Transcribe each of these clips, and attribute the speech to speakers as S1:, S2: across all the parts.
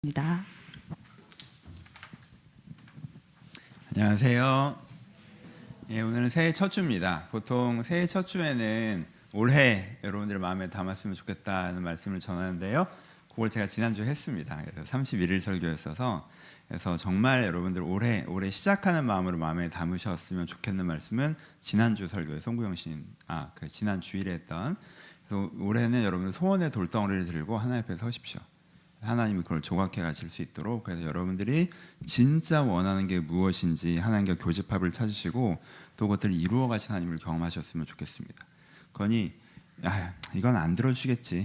S1: 입니다.
S2: 안녕하세요. 오늘은 새해 첫 주입니다. 보통 새해 첫 주에는 올해 여러분들 마음에 담았으면 좋겠다는 말씀을 전하는데요. 그걸 제가 지난주에 했습니다. 그래서 31일 설교였어서 그래서 정말 여러분들 올해 시작하는 마음으로 마음에 담으셨으면 좋겠는 말씀은 지난주 설교에 송구영 신 지난 주일에 했던, 그래서 올해는 여러분들 소원의 돌덩어리를 들고 하나님 앞에 서십시오. 하나님이 그걸 조각해 가실 수 있도록. 그래서 여러분들이 진짜 원하는 게 무엇인지 하나님과 교집합을 찾으시고 또 그것들을 이루어 가신 하나님을 경험하셨으면 좋겠습니다. 그러니 이건 안 들어주시겠지,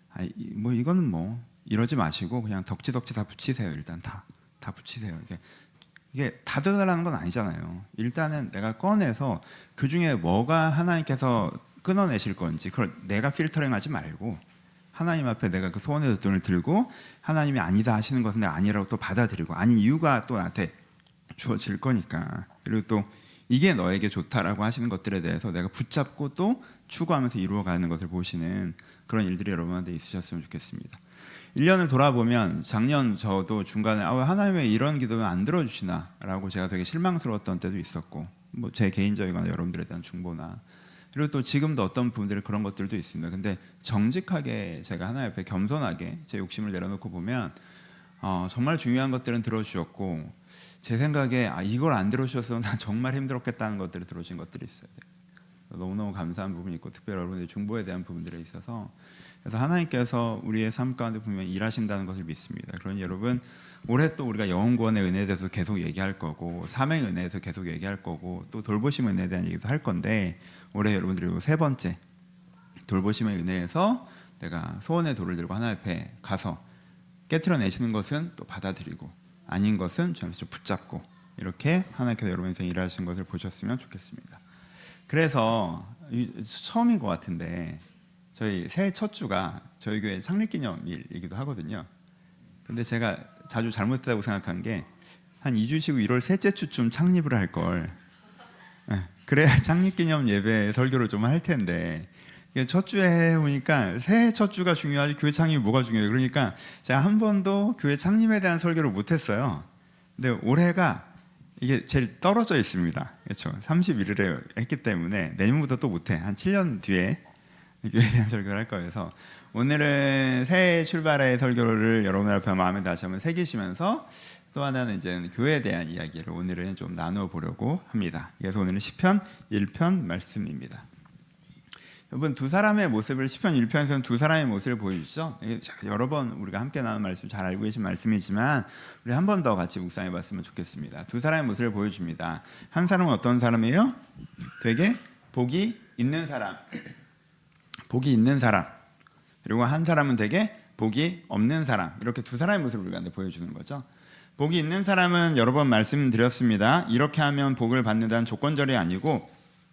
S2: 이거는 이러지 마시고 그냥 덕지 다 붙이세요. 일단 다 붙이세요. 이게 다 들어달라는 건 아니잖아요. 일단은 내가 꺼내서 그 중에 뭐가 하나님께서 끊어내실 건지 그걸 내가 필터링하지 말고 하나님 앞에 내가 그 소원의 돈을 들고 하나님이 아니다 하시는 것은 내가 아니라고 또 받아들이고, 아닌 이유가 또 나한테 주어질 거니까, 그리고 또 이게 너에게 좋다라고 하시는 것들에 대해서 내가 붙잡고 또 추구하면서 이루어가는 것을 보시는 그런 일들이 여러분한테 있으셨으면 좋겠습니다. 1년을 돌아보면 작년 저도 중간에 하나님 왜 이런 기도는 안 들어주시나 라고 제가 되게 실망스러웠던 때도 있었고, 제 개인적이거나 여러분들에 대한 중보나, 그리고 또 지금도 어떤 부분들이 그런 것들도 있습니다. 근데 정직하게 제가 하나님 앞에 겸손하게 제 욕심을 내려놓고 보면 정말 중요한 것들은 들어주셨고, 제 생각에 이걸 안 들어주셔서 난 정말 힘들었겠다는 것들을 들어주신 것들이 있어요. 너무너무 감사한 부분이 있고, 특별히 여러분의 중보에 대한 부분들에 있어서, 그래서 하나님께서 우리의 삶 가운데 분명히 일하신다는 것을 믿습니다. 그러니 여러분, 올해 또 우리가 영원구원의 은혜에 대해서 계속 얘기할 거고, 사명의 은혜에 대해서 계속 얘기할 거고, 또 돌보심의 은혜에 대한 얘기도 할 건데, 올해 여러분들이 세 번째 돌보심의 은혜에서 내가 소원의 돌을 들고 하나님 앞에 가서 깨트려내시는 것은 또 받아들이고, 아닌 것은 좀 붙잡고, 이렇게 하나님께서 여러분 인생에 일하시는 것을 보셨으면 좋겠습니다. 그래서 처음인 것 같은데 저희 새해 첫 주가 저희 교회 창립기념일이기도 하거든요. 근데 제가 자주 잘못했다고 생각한 게, 한 2주 쉬고 1월 셋째 주쯤 창립을 할 걸. 그래야 창립기념 예배 설교를 좀 할 텐데, 첫 주에 해보니까 새해 첫 주가 중요하지 교회 창립이 뭐가 중요해요. 그러니까 제가 한 번도 교회 창립에 대한 설교를 못했어요. 근데 올해가 이게 제일 떨어져 있습니다. 그렇죠? 31일에 했기 때문에 내년부터 또 못해. 한 7년 뒤에 교회에 대한 설교를 할 거여서, 오늘은 새해 출발의 설교를 여러분 앞에 마음에 다시 한번 새기시면서 또 하나는 이제 교회에 대한 이야기를 오늘은 좀 나누어 보려고 합니다. 그래서 오늘은 시편 1편 말씀입니다. 여러분, 두 사람의 모습을, 시편 1편에서는 두 사람의 모습을 보여주죠. 여러 번 우리가 함께 나눈 말씀, 잘 알고 계신 말씀이지만 우리 한 번 더 같이 묵상해 봤으면 좋겠습니다. 두 사람의 모습을 보여줍니다. 한 사람은 어떤 사람이에요? 되게 복이 있는 사람, 복이 있는 사람. 그리고 한 사람은 되게 복이 없는 사람. 이렇게 두 사람의 모습을 우리가 보여주는 거죠. 복이 있는 사람은 여러 번 말씀드렸습니다. 이렇게 하면 복을 받는다는 조건절이 아니고,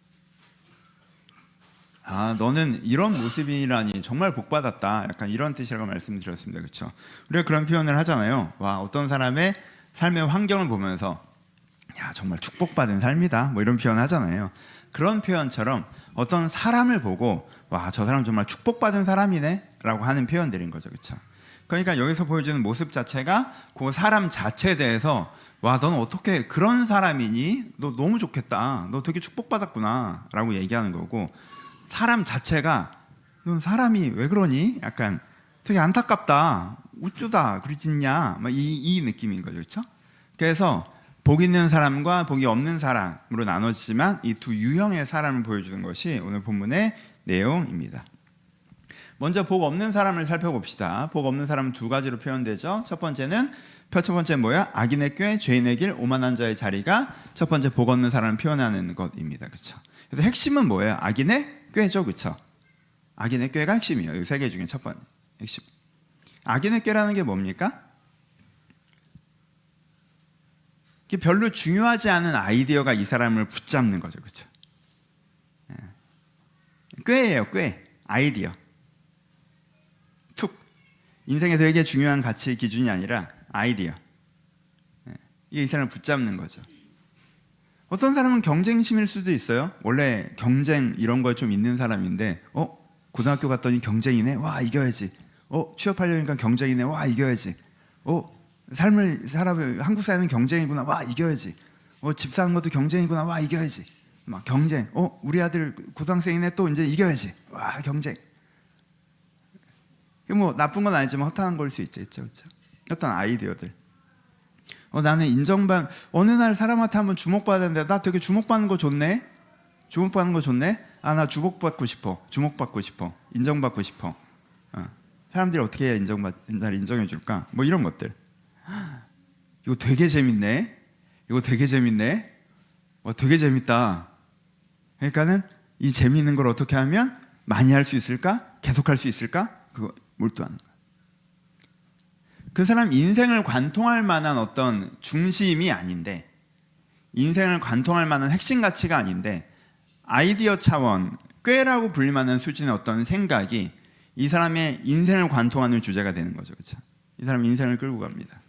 S2: 너는 이런 모습이라니 정말 복받았다, 약간 이런 뜻이라고 말씀드렸습니다. 그렇죠? 우리가 그런 표현을 하잖아요. 어떤 사람의 삶의 환경을 보면서 정말 축복받은 삶이다, 이런 표현 하잖아요. 그런 표현처럼 어떤 사람을 보고 저 사람 정말 축복받은 사람이네 라고 하는 표현들인 거죠. 그렇죠? 그러니까 여기서 보여주는 모습 자체가 그 사람 자체에 대해서 너는 어떻게 그런 사람이니? 너 너무 좋겠다, 너 되게 축복받았구나 라고 얘기하는 거고, 사람 자체가 넌 사람이 왜 그러니? 약간 되게 안타깝다, 우쭈다, 그러지냐, 이 느낌인 거죠. 그렇죠? 그래서 복 있는 사람과 복이 없는 사람으로 나눠지지만 이 두 유형의 사람을 보여주는 것이 오늘 본문의 내용입니다. 먼저 복 없는 사람을 살펴봅시다. 복 없는 사람은 두 가지로 표현되죠. 첫 번째는 뭐야? 악인의 꾀, 죄인의 길, 오만한 자의 자리가 첫 번째 복 없는 사람을 표현하는 것입니다. 그렇죠? 그래서 핵심은 뭐예요? 악인의 꾀죠. 그렇죠? 악인의 꾀가 핵심이에요. 이 세 개 중에 첫 번째 핵심. 악인의 꾀라는 게 뭡니까? 별로 중요하지 않은 아이디어가 이 사람을 붙잡는 거죠. 그렇죠? 꾀예요. 꾀. 아이디어. 툭. 인생에 되게 중요한 가치 기준이 아니라 아이디어. 이게 이 사람을 붙잡는 거죠. 어떤 사람은 경쟁심일 수도 있어요. 원래 경쟁 이런 거에 좀 있는 사람인데 고등학교 갔더니 경쟁이네, 이겨야지. 취업하려니까 경쟁이네, 이겨야지. 삶을 살아보면 한국 사회는 경쟁이구나. 와, 이겨야지. 집 사는 것도 경쟁이구나. 와, 이겨야지. 막 경쟁. 우리 아들 고등학생이네. 또 이제 이겨야지. 와, 경쟁. 뭐 나쁜 건 아니지만 허탄한 걸 수 있죠. 그렇죠? 어떤 아이디어들. 나는 어느 날 사람한테 한번 주목받았는데 나 되게 주목받는 거 좋네. 주목받는 거 좋네. 나 주목받고 싶어. 주목받고 싶어. 인정받고 싶어. 사람들이 어떻게 해야 날 인정해 줄까? 뭐 이런 것들. 이거 되게 재밌네. 이거 되게 재밌네. 되게 재밌다. 그러니까는 이 재미있는 걸 어떻게 하면 많이 할 수 있을까? 계속 할 수 있을까? 그거 몰두하는 거야. 그 사람 인생을 관통할 만한 어떤 중심이 아닌데, 인생을 관통할 만한 핵심 가치가 아닌데, 아이디어 차원, 꾀라고 불릴 만한 수준의 어떤 생각이 이 사람의 인생을 관통하는 주제가 되는 거죠. 그렇죠? 이 사람 인생을 끌고 갑니다.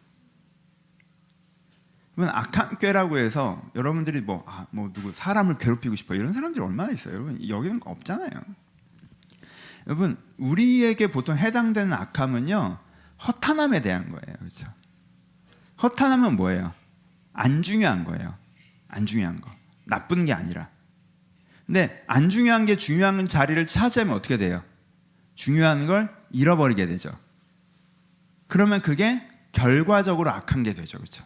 S2: 그러면 악한 꾀라고 해서 여러분들이 누구 사람을 괴롭히고 싶어 이런 사람들이 얼마나 있어요? 여러분, 여기는 없잖아요. 여러분, 우리에게 보통 해당되는 악함은요, 허탄함에 대한 거예요. 그렇죠? 허탄함은 뭐예요? 안 중요한 거예요. 안 중요한 거. 나쁜 게 아니라. 근데 안 중요한 게 중요한 자리를 차지하면 어떻게 돼요? 중요한 걸 잃어버리게 되죠. 그러면 그게 결과적으로 악한 게 되죠. 그렇죠?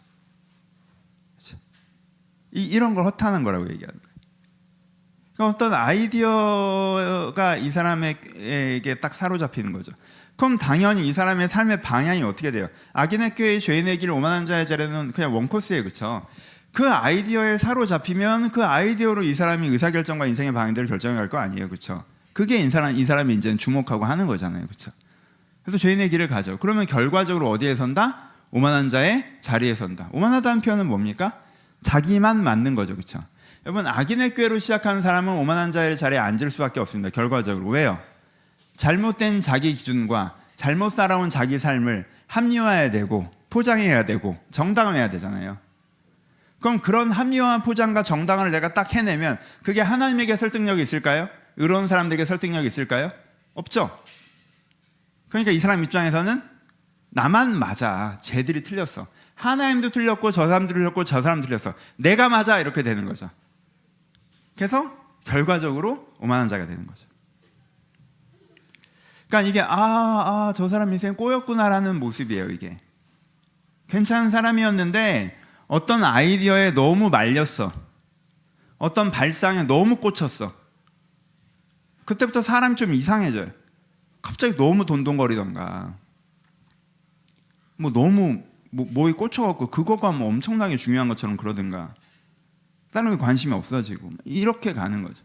S2: 이런 걸 허탄한 거라고 얘기하는 거예요. 그러니까 어떤 아이디어가 이 사람에게 딱 사로잡히는 거죠. 그럼 당연히 이 사람의 삶의 방향이 어떻게 돼요? 악인의 꾀에 죄인의 길 오만한 자의 자리는 그냥 원코스예요. 그렇죠? 그 아이디어에 사로잡히면 그 아이디어로 이 사람이 의사결정과 인생의 방향들을 결정해 갈 거 아니에요. 그렇죠? 그게 이 사람이 이제 주목하고 하는 거잖아요. 그렇죠? 그래서 죄인의 길을 가죠. 그러면 결과적으로 어디에 선다? 오만한 자의 자리에 선다. 오만하다는 표현은 뭡니까? 자기만 맞는 거죠. 그렇죠? 여러분, 악인의 꾀로 시작하는 사람은 오만한 자의 자리에 앉을 수밖에 없습니다. 결과적으로. 왜요? 잘못된 자기 기준과 잘못 살아온 자기 삶을 합리화해야 되고 포장해야 되고 정당화해야 되잖아요. 그럼 그런 합리화한 포장과 정당화를 내가 딱 해내면 그게 하나님에게 설득력이 있을까요? 의로운 사람들에게 설득력이 있을까요? 없죠. 그러니까 이 사람 입장에서는 나만 맞아. 쟤들이 틀렸어. 하나님도 틀렸고 저 사람도 틀렸고 저 사람도 틀렸어. 내가 맞아. 이렇게 되는 거죠. 그래서 결과적으로 오만한 자가 되는 거죠. 그러니까 이게 저 사람 인생 꼬였구나라는 모습이에요. 이게 괜찮은 사람이었는데 어떤 아이디어에 너무 말렸어. 어떤 발상에 너무 꽂혔어. 그때부터 사람이 좀 이상해져요. 갑자기 너무 돈돈거리던가 너무 뭐에 꽂혀갖고 그거가 엄청나게 중요한 것처럼 그러든가 다른 게 관심이 없어지고 이렇게 가는 거죠.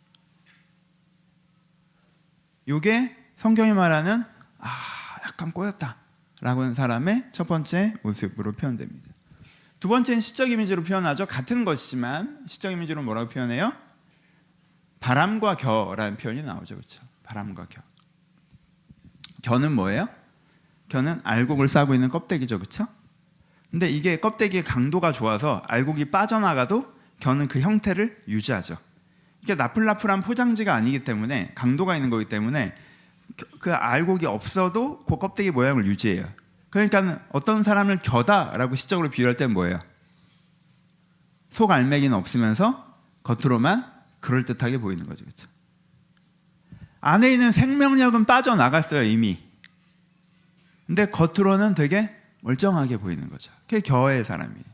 S2: 이게 성경이 말하는 약간 꼬였다 라고 하는 사람의 첫 번째 모습으로 표현됩니다. 두 번째는 시적 이미지로 표현하죠. 같은 것이지만 시적 이미지로 뭐라고 표현해요? 바람과 겨라는 표현이 나오죠. 그렇죠? 바람과 겨. 겨는 뭐예요? 겨는 알곡을 싸고 있는 껍데기죠. 그렇죠? 근데 이게 껍데기의 강도가 좋아서 알곡이 빠져나가도 겨는 그 형태를 유지하죠. 이게 나풀나풀한 포장지가 아니기 때문에 강도가 있는 거기 때문에 그 알곡이 없어도 그 껍데기 모양을 유지해요. 그러니까 어떤 사람을 겨다라고 시적으로 비유할 때는 뭐예요? 속 알맹이는 없으면서 겉으로만 그럴듯하게 보이는 거죠. 그렇죠? 안에 있는 생명력은 빠져나갔어요. 이미. 근데 겉으로는 되게 멀쩡하게 보이는 거죠. 그게 겨의 사람이에요.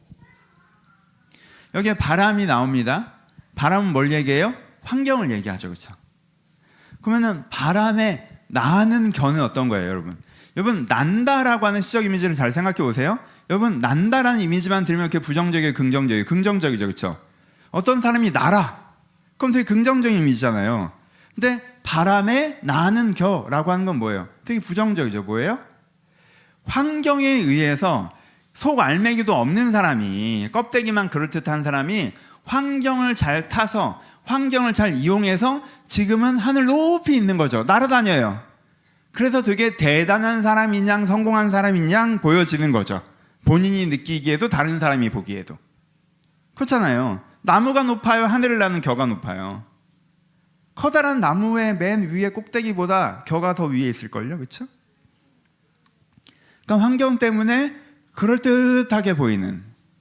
S2: 여기에 바람이 나옵니다. 바람은 뭘 얘기해요? 환경을 얘기하죠. 그렇죠? 그러면은 바람에 나는 겨는 어떤 거예요, 여러분? 여러분, 난다라고 하는 시적 이미지를 잘 생각해 보세요. 여러분, 난다라는 이미지만 들으면 그게 부정적이에요, 긍정적이에요? 긍정적이죠. 그렇죠? 어떤 사람이 날아. 그럼 되게 긍정적인 이미지잖아요. 근데 바람에 나는 겨라고 하는 건 뭐예요? 되게 부정적이죠. 뭐예요? 환경에 의해서 속 알맹이도 없는 사람이, 껍데기만 그럴듯한 사람이 환경을 잘 타서 환경을 잘 이용해서 지금은 하늘 높이 있는 거죠. 날아다녀요. 그래서 되게 대단한 사람인 양, 성공한 사람인 양 보여지는 거죠. 본인이 느끼기에도 다른 사람이 보기에도. 그렇잖아요. 나무가 높아요? 하늘을 나는 겨가 높아요? 커다란 나무의 맨 위에 꼭대기보다 겨가 더 위에 있을걸요. 그렇죠? 그러니까 환경 때문에 그럴듯하게 보이는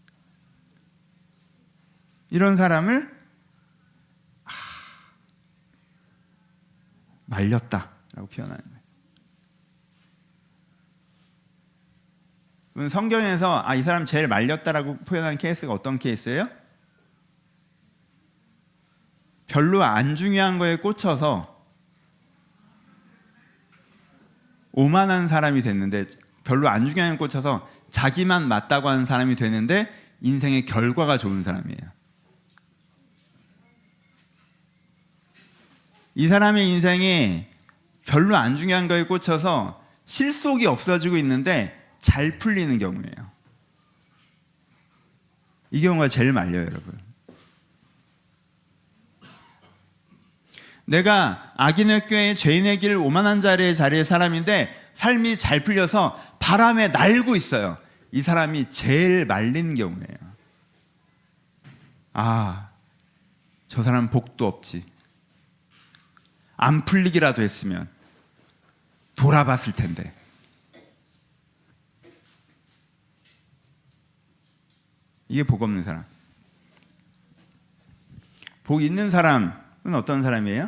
S2: 이런 사람을 말렸다라고 표현하는 거예요. 성경에서 이 사람 제일 말렸다라고 표현한 케이스가 어떤 케이스예요? 별로 안 중요한 거에 꽂혀서 오만한 사람이 됐는데, 별로 안 중요한 거에 꽂혀서 자기만 맞다고 하는 사람이 되는데 인생의 결과가 좋은 사람이에요. 이 사람의 인생이 별로 안 중요한 거에 꽂혀서 실속이 없어지고 있는데 잘 풀리는 경우예요. 이 경우가 제일 말려요, 여러분. 내가 악인의 꾀에 죄인의 길 오만한 자리의 사람인데 삶이 잘 풀려서 바람에 날고 있어요. 이 사람이 제일 말린 경우예요. 저 사람은 복도 없지. 안 풀리기라도 했으면 돌아봤을 텐데. 이게 복 없는 사람. 복 있는 사람은 어떤 사람이에요?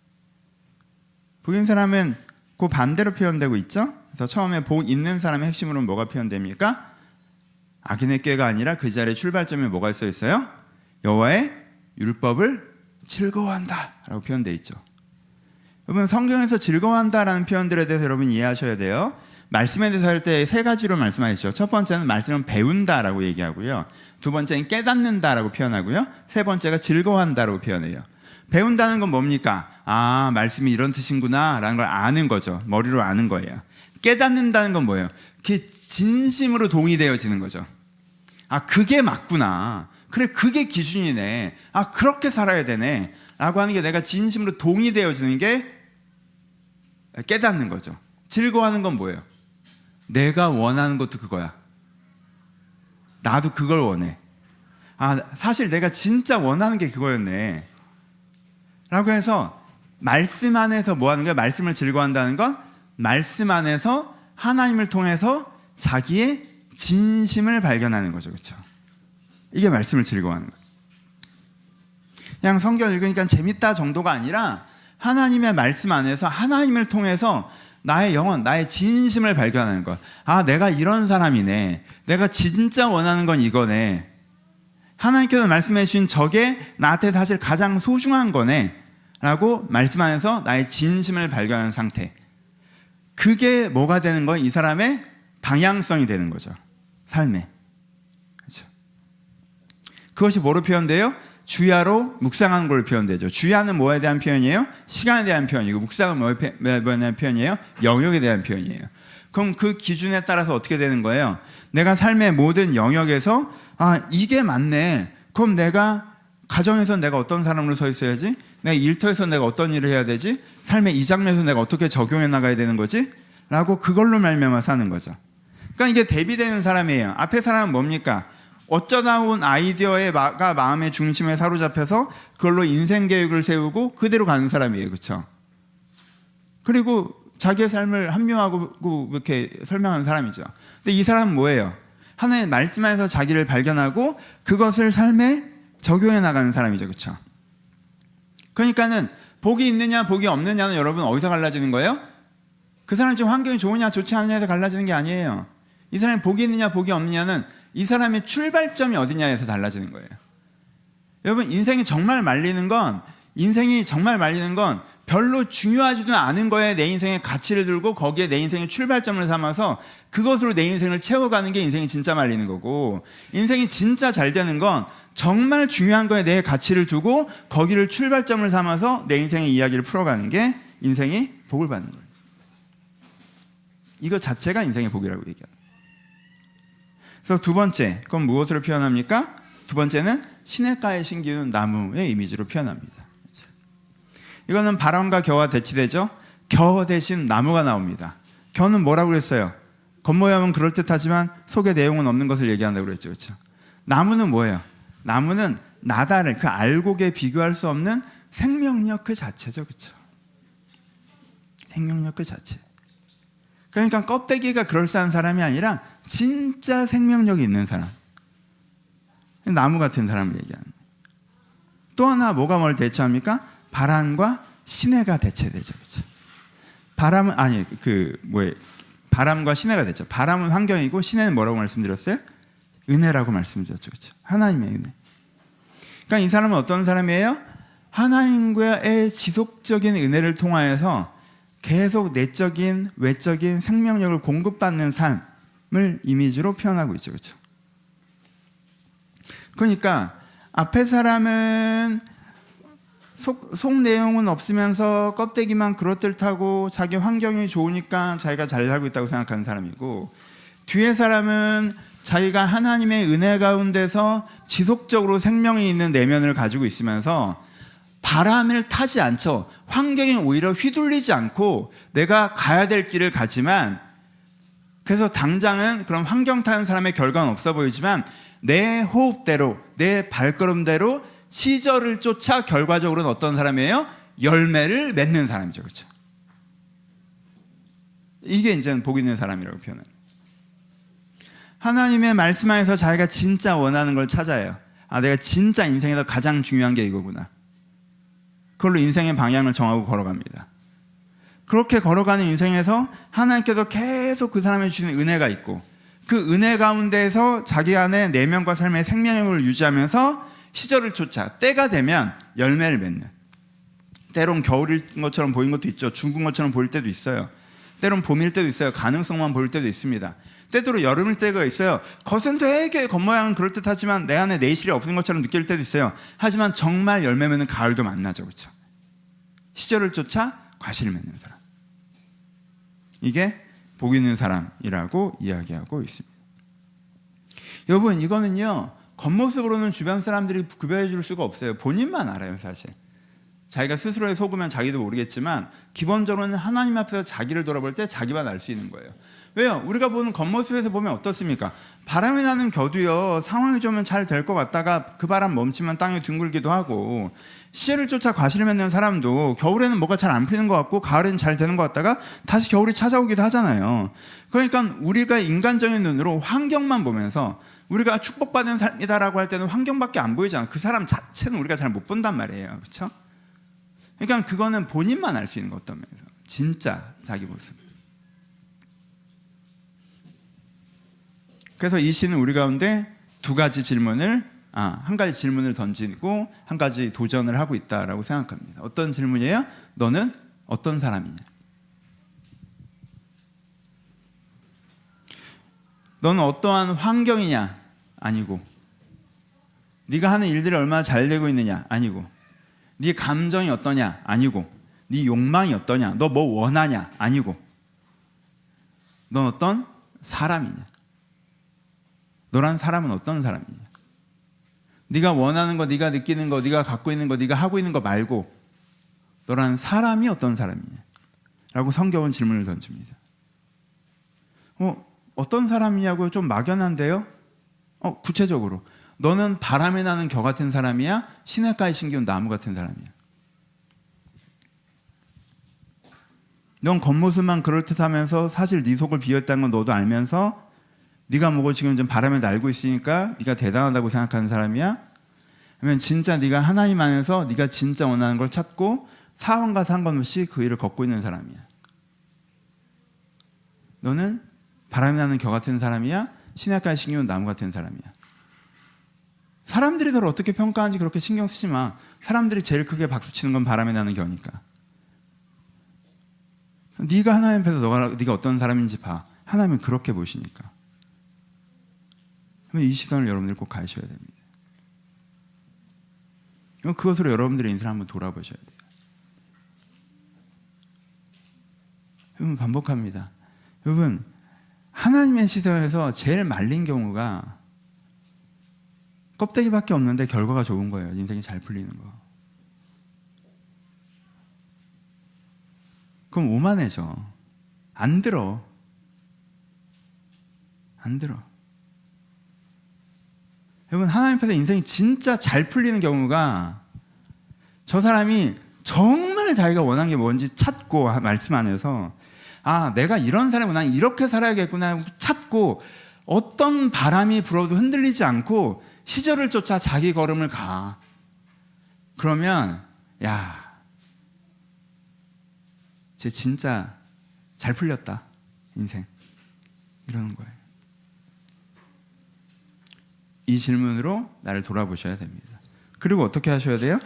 S2: 복 있는 사람은 그 반대로 표현되고 있죠. 그래서 처음에 복 있는 사람의 핵심으로는 뭐가 표현됩니까? 악인의 꾀가 아니라 그 자리의 출발점에 뭐가 써 있어요? 여호와의 율법을 즐거워한다 라고 표현되어 있죠. 여러분, 성경에서 즐거워한다라는 표현들에 대해서 여러분 이해하셔야 돼요. 말씀에 대해서 할 때 세 가지로 말씀하시죠. 첫 번째는 말씀은 배운다라고 얘기하고요. 두 번째는 깨닫는다라고 표현하고요. 세 번째가 즐거워한다라고 표현해요. 배운다는 건 뭡니까? 말씀이 이런 뜻인구나 라는 걸 아는 거죠. 머리로 아는 거예요. 깨닫는다는 건 뭐예요? 그게 진심으로 동의되어지는 거죠. 그게 맞구나. 그래, 그게 기준이네. 그렇게 살아야 되네 라고 하는 게 내가 진심으로 동의되어지는 게 깨닫는 거죠. 즐거워하는 건 뭐예요? 내가 원하는 것도 그거야. 나도 그걸 원해. 사실 내가 진짜 원하는 게 그거였네 라고 해서 말씀 안에서 뭐 하는 거예요? 말씀을 즐거워한다는 건 말씀 안에서 하나님을 통해서 자기의 진심을 발견하는 거죠. 그렇죠? 이게 말씀을 즐거워하는 거예요. 그냥 성경 읽으니까 재밌다 정도가 아니라 하나님의 말씀 안에서 하나님을 통해서 나의 영혼, 나의 진심을 발견하는 것. 내가 이런 사람이네. 내가 진짜 원하는 건 이거네. 하나님께서 말씀해 주신 저게 나한테 사실 가장 소중한 거네 라고 말씀 안에서 나의 진심을 발견하는 상태. 그게 뭐가 되는 거예요? 이 사람의 방향성이 되는 거죠. 삶에. 그렇죠? 그것이 뭐로 표현돼요? 주야로 묵상하는 걸로 표현되죠. 주야는 뭐에 대한 표현이에요? 시간에 대한 표현이고, 묵상은 뭐에 대한 표현이에요? 영역에 대한 표현이에요. 그럼 그 기준에 따라서 어떻게 되는 거예요? 내가 삶의 모든 영역에서 이게 맞네. 그럼 내가 가정에서 내가 어떤 사람으로 서 있어야지? 내가 일터에서 내가 어떤 일을 해야 되지? 삶의 이 장면에서 내가 어떻게 적용해 나가야 되는 거지? 라고 그걸로 말미암아 사는 거죠. 그러니까 이게 대비되는 사람이에요. 앞에 사람은 뭡니까? 어쩌다 온 아이디어가 마음의 중심에 사로잡혀서 그걸로 인생 계획을 세우고 그대로 가는 사람이에요. 그렇죠? 그리고 자기의 삶을 합리화하고 이렇게 설명하는 사람이죠. 근데 이 사람은 뭐예요? 하나님의 말씀 안에서 자기를 발견하고 그것을 삶에 적용해 나가는 사람이죠. 그렇죠? 그러니까는 복이 있느냐 복이 없느냐는 여러분 어디서 갈라지는 거예요? 그 사람 지금 환경이 좋으냐 좋지 않느냐에서 갈라지는 게 아니에요. 이 사람이 복이 있느냐 복이 없느냐는 이 사람의 출발점이 어디냐에서 달라지는 거예요. 여러분, 인생이 정말 말리는 건 별로 중요하지도 않은 거에 내 인생의 가치를 들고 거기에 내 인생의 출발점을 삼아서 그것으로 내 인생을 채워가는 게 인생이 진짜 말리는 거고, 인생이 진짜 잘 되는 건 정말 중요한 거에 내 가치를 두고 거기를 출발점을 삼아서 내 인생의 이야기를 풀어가는 게 인생이 복을 받는 거예요. 이거 자체가 인생의 복이라고 얘기합니다. 그래서 두 번째, 그건 무엇으로 표현합니까? 두 번째는 시냇가에 심기운 나무의 이미지로 표현합니다. 그렇죠? 이거는 바람과 겨와 대치되죠. 겨 대신 나무가 나옵니다. 겨는 뭐라고 그랬어요? 겉모양은 그럴듯하지만 속의 내용은 없는 것을 얘기한다고 그랬죠. 그렇죠? 나무는 뭐예요? 나무는 나다를 그 알곡에 비교할 수 없는 생명력 그 자체죠. 그렇죠? 생명력 그 자체. 그러니까 껍데기가 그럴싸한 사람이 아니라 진짜 생명력이 있는 사람, 나무 같은 사람을 얘기하는 거예요. 또 하나 뭐가 뭘 대체합니까? 바람과 시내가 대체되죠. 그렇죠? 바람과 시내가 되죠. 바람은 환경이고 시내는 뭐라고 말씀드렸어요? 은혜라고 말씀드렸죠. 그렇죠? 하나님의 은혜. 그러니까 이 사람은 어떤 사람이에요? 하나님과의 지속적인 은혜를 통하여서 계속 내적인 외적인 생명력을 공급받는 삶을 이미지로 표현하고 있죠. 그렇죠? 그러니까 앞에 사람은 속 내용은 없으면서 껍데기만 그럴듯하고 자기 환경이 좋으니까 자기가 잘 살고 있다고 생각하는 사람이고, 뒤에 사람은 자기가 하나님의 은혜 가운데서 지속적으로 생명이 있는 내면을 가지고 있으면서 바람을 타지 않죠. 환경에 오히려 휘둘리지 않고 내가 가야 될 길을 가지만, 그래서 당장은 그런 환경 타는 사람의 결과는 없어 보이지만 내 호흡대로 내 발걸음대로 시절을 쫓아 결과적으로는 어떤 사람이에요? 열매를 맺는 사람이죠. 그렇죠? 이게 이제 복 있는 사람이라고 표현해요. 하나님의 말씀 안에서 자기가 진짜 원하는 걸 찾아요. 내가 진짜 인생에서 가장 중요한 게 이거구나. 그걸로 인생의 방향을 정하고 걸어갑니다. 그렇게 걸어가는 인생에서 하나님께서 계속 그 사람에 주시는 은혜가 있고, 그 은혜 가운데에서 자기 안에 내면과 삶의 생명력을 유지하면서 시절을 쫓아 때가 되면 열매를 맺는, 때론 겨울인 것처럼 보이는 것도 있죠. 죽은 것처럼 보일 때도 있어요. 때론 봄일 때도 있어요. 가능성만 보일 때도 있습니다. 때때로 여름일 때가 있어요. 겉은 되게 겉모양은 그럴듯하지만 내 안에 내실이 없는 것처럼 느낄 때도 있어요. 하지만 정말 열매 맺는 가을도 만나죠. 그렇죠? 시절을 쫓아 과실을 맺는 사람, 이게 복 있는 사람이라고 이야기하고 있습니다. 여러분, 이거는요 겉모습으로는 주변 사람들이 구별해 줄 수가 없어요. 본인만 알아요. 사실 자기가 스스로에 속으면 자기도 모르겠지만 기본적으로는 하나님 앞에서 자기를 돌아볼 때 자기만 알 수 있는 거예요. 왜요? 우리가 보는 겉모습에서 보면 어떻습니까? 바람이 나는 겨도요, 상황이 좋으면 잘 될 것 같다가 그 바람 멈추면 땅에 둥글기도 하고, 시절을 쫓아 과실을 맺는 사람도 겨울에는 뭐가 잘 안 피는 것 같고 가을에는 잘 되는 것 같다가 다시 겨울이 찾아오기도 하잖아요. 그러니까 우리가 인간적인 눈으로 환경만 보면서 우리가 축복받은 삶이다라고 할 때는 환경밖에 안 보이잖아요. 그 사람 자체는 우리가 잘 못 본단 말이에요. 그렇죠? 그러니까 그거는 본인만 알 수 있는 것 어떤 면에서 진짜 자기 모습. 그래서 이 시는 우리 가운데 한 가지 질문을 던지고 한 가지 도전을 하고 있다라고 생각합니다. 어떤 질문이에요? 너는 어떤 사람이냐? 너는 어떠한 환경이냐? 아니고, 네가 하는 일들이 얼마나 잘 되고 있느냐? 아니고, 네 감정이 어떠냐? 아니고, 네 욕망이 어떠냐? 너 뭐 원하냐? 아니고, 넌 어떤 사람이냐? 너란 사람은 어떤 사람이냐? 네가 원하는 거, 네가 느끼는 거, 네가 갖고 있는 거, 네가 하고 있는 거 말고 너란 사람이 어떤 사람이냐? 라고 성경은 질문을 던집니다. 어떤 사람이냐고 좀 막연한데요? 구체적으로 너는 바람에 나는 겨 같은 사람이야? 시냇가에 심기운 나무 같은 사람이야? 넌 겉모습만 그럴듯하면서 사실 네 속을 비웠다는 건 너도 알면서 네가 뭐고 지금 좀 바람에 날고 있으니까 네가 대단하다고 생각하는 사람이야? 아니면 진짜 네가 하나님 안에서 네가 진짜 원하는 걸 찾고 상황과 상관없이 그 일을 걷고 있는 사람이야? 너는 바람이 나는 겨 같은 사람이야? 시냇가에 심기운 나무 같은 사람이야? 사람들이 너를 어떻게 평가하는지 그렇게 신경 쓰지 마. 사람들이 제일 크게 박수치는 건 바람에 나는 겨니까. 네가 하나님 앞에서 네가 어떤 사람인지 봐. 하나님은 그렇게 보시니까. 이 시선을 여러분들이 꼭 가셔야 됩니다. 그것으로 여러분들의 인생을 한번 돌아보셔야 돼요. 여러분, 반복합니다. 여러분, 하나님의 시선에서 제일 말린 경우가 껍데기밖에 없는데 결과가 좋은 거예요. 인생이 잘 풀리는 거. 그럼 오만해져. 안 들어. 여러분, 하나님 앞에서 인생이 진짜 잘 풀리는 경우가 저 사람이 정말 자기가 원하는 게 뭔지 찾고 말씀 안에서 아, 내가 이런 사람이구나, 이렇게 살아야겠구나 찾고 어떤 바람이 불어도 흔들리지 않고 시절을 쫓아 자기 걸음을 가. 그러면 야, 쟤 진짜 잘 풀렸다 인생, 이러는 거예요. 이 질문으로 나를 돌아보셔야 됩니다. 그리고 어떻게 하셔야 돼요?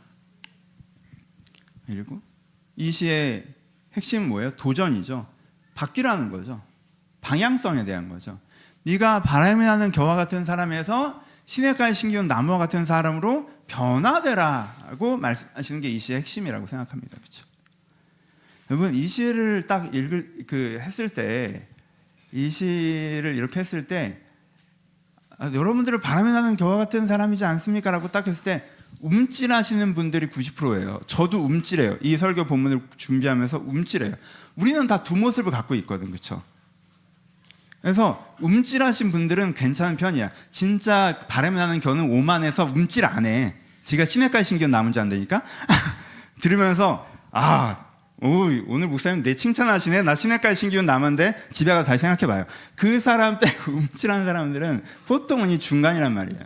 S2: 그리고 이 시의 핵심은 뭐예요? 도전이죠. 바뀌라는 거죠. 방향성에 대한 거죠. 네가 바람이 나는 겨와 같은 사람에서 시냇가에 심기운 나무와 같은 사람으로 변화되라고 말씀하시는 게 이 시의 핵심이라고 생각합니다. 그렇죠? 여러분, 이 시를 딱 했을 때, 이 시를 이렇게 했을 때, 여러분들은 바람이 나는 겨와 같은 사람이지 않습니까? 라고 딱 했을 때 움찔하시는 분들이 90%예요. 저도 움찔해요. 이 설교 본문을 준비하면서 움찔해요. 우리는 다 두 모습을 갖고 있거든, 그렇죠? 그래서 움찔하신 분들은 괜찮은 편이야. 진짜 바람이 나는 겨는 오만해서 움찔 안 해. 지가 시냇가에 심기운 나무인지 안 되니까. 들으면서 오늘 목사님 내 칭찬하시네. 나 시냇가에 심기운 나무인데 집에 가서 다시 생각해봐요. 그 사람 빼고 움찔하는 사람들은 보통은 이 중간이란 말이에요.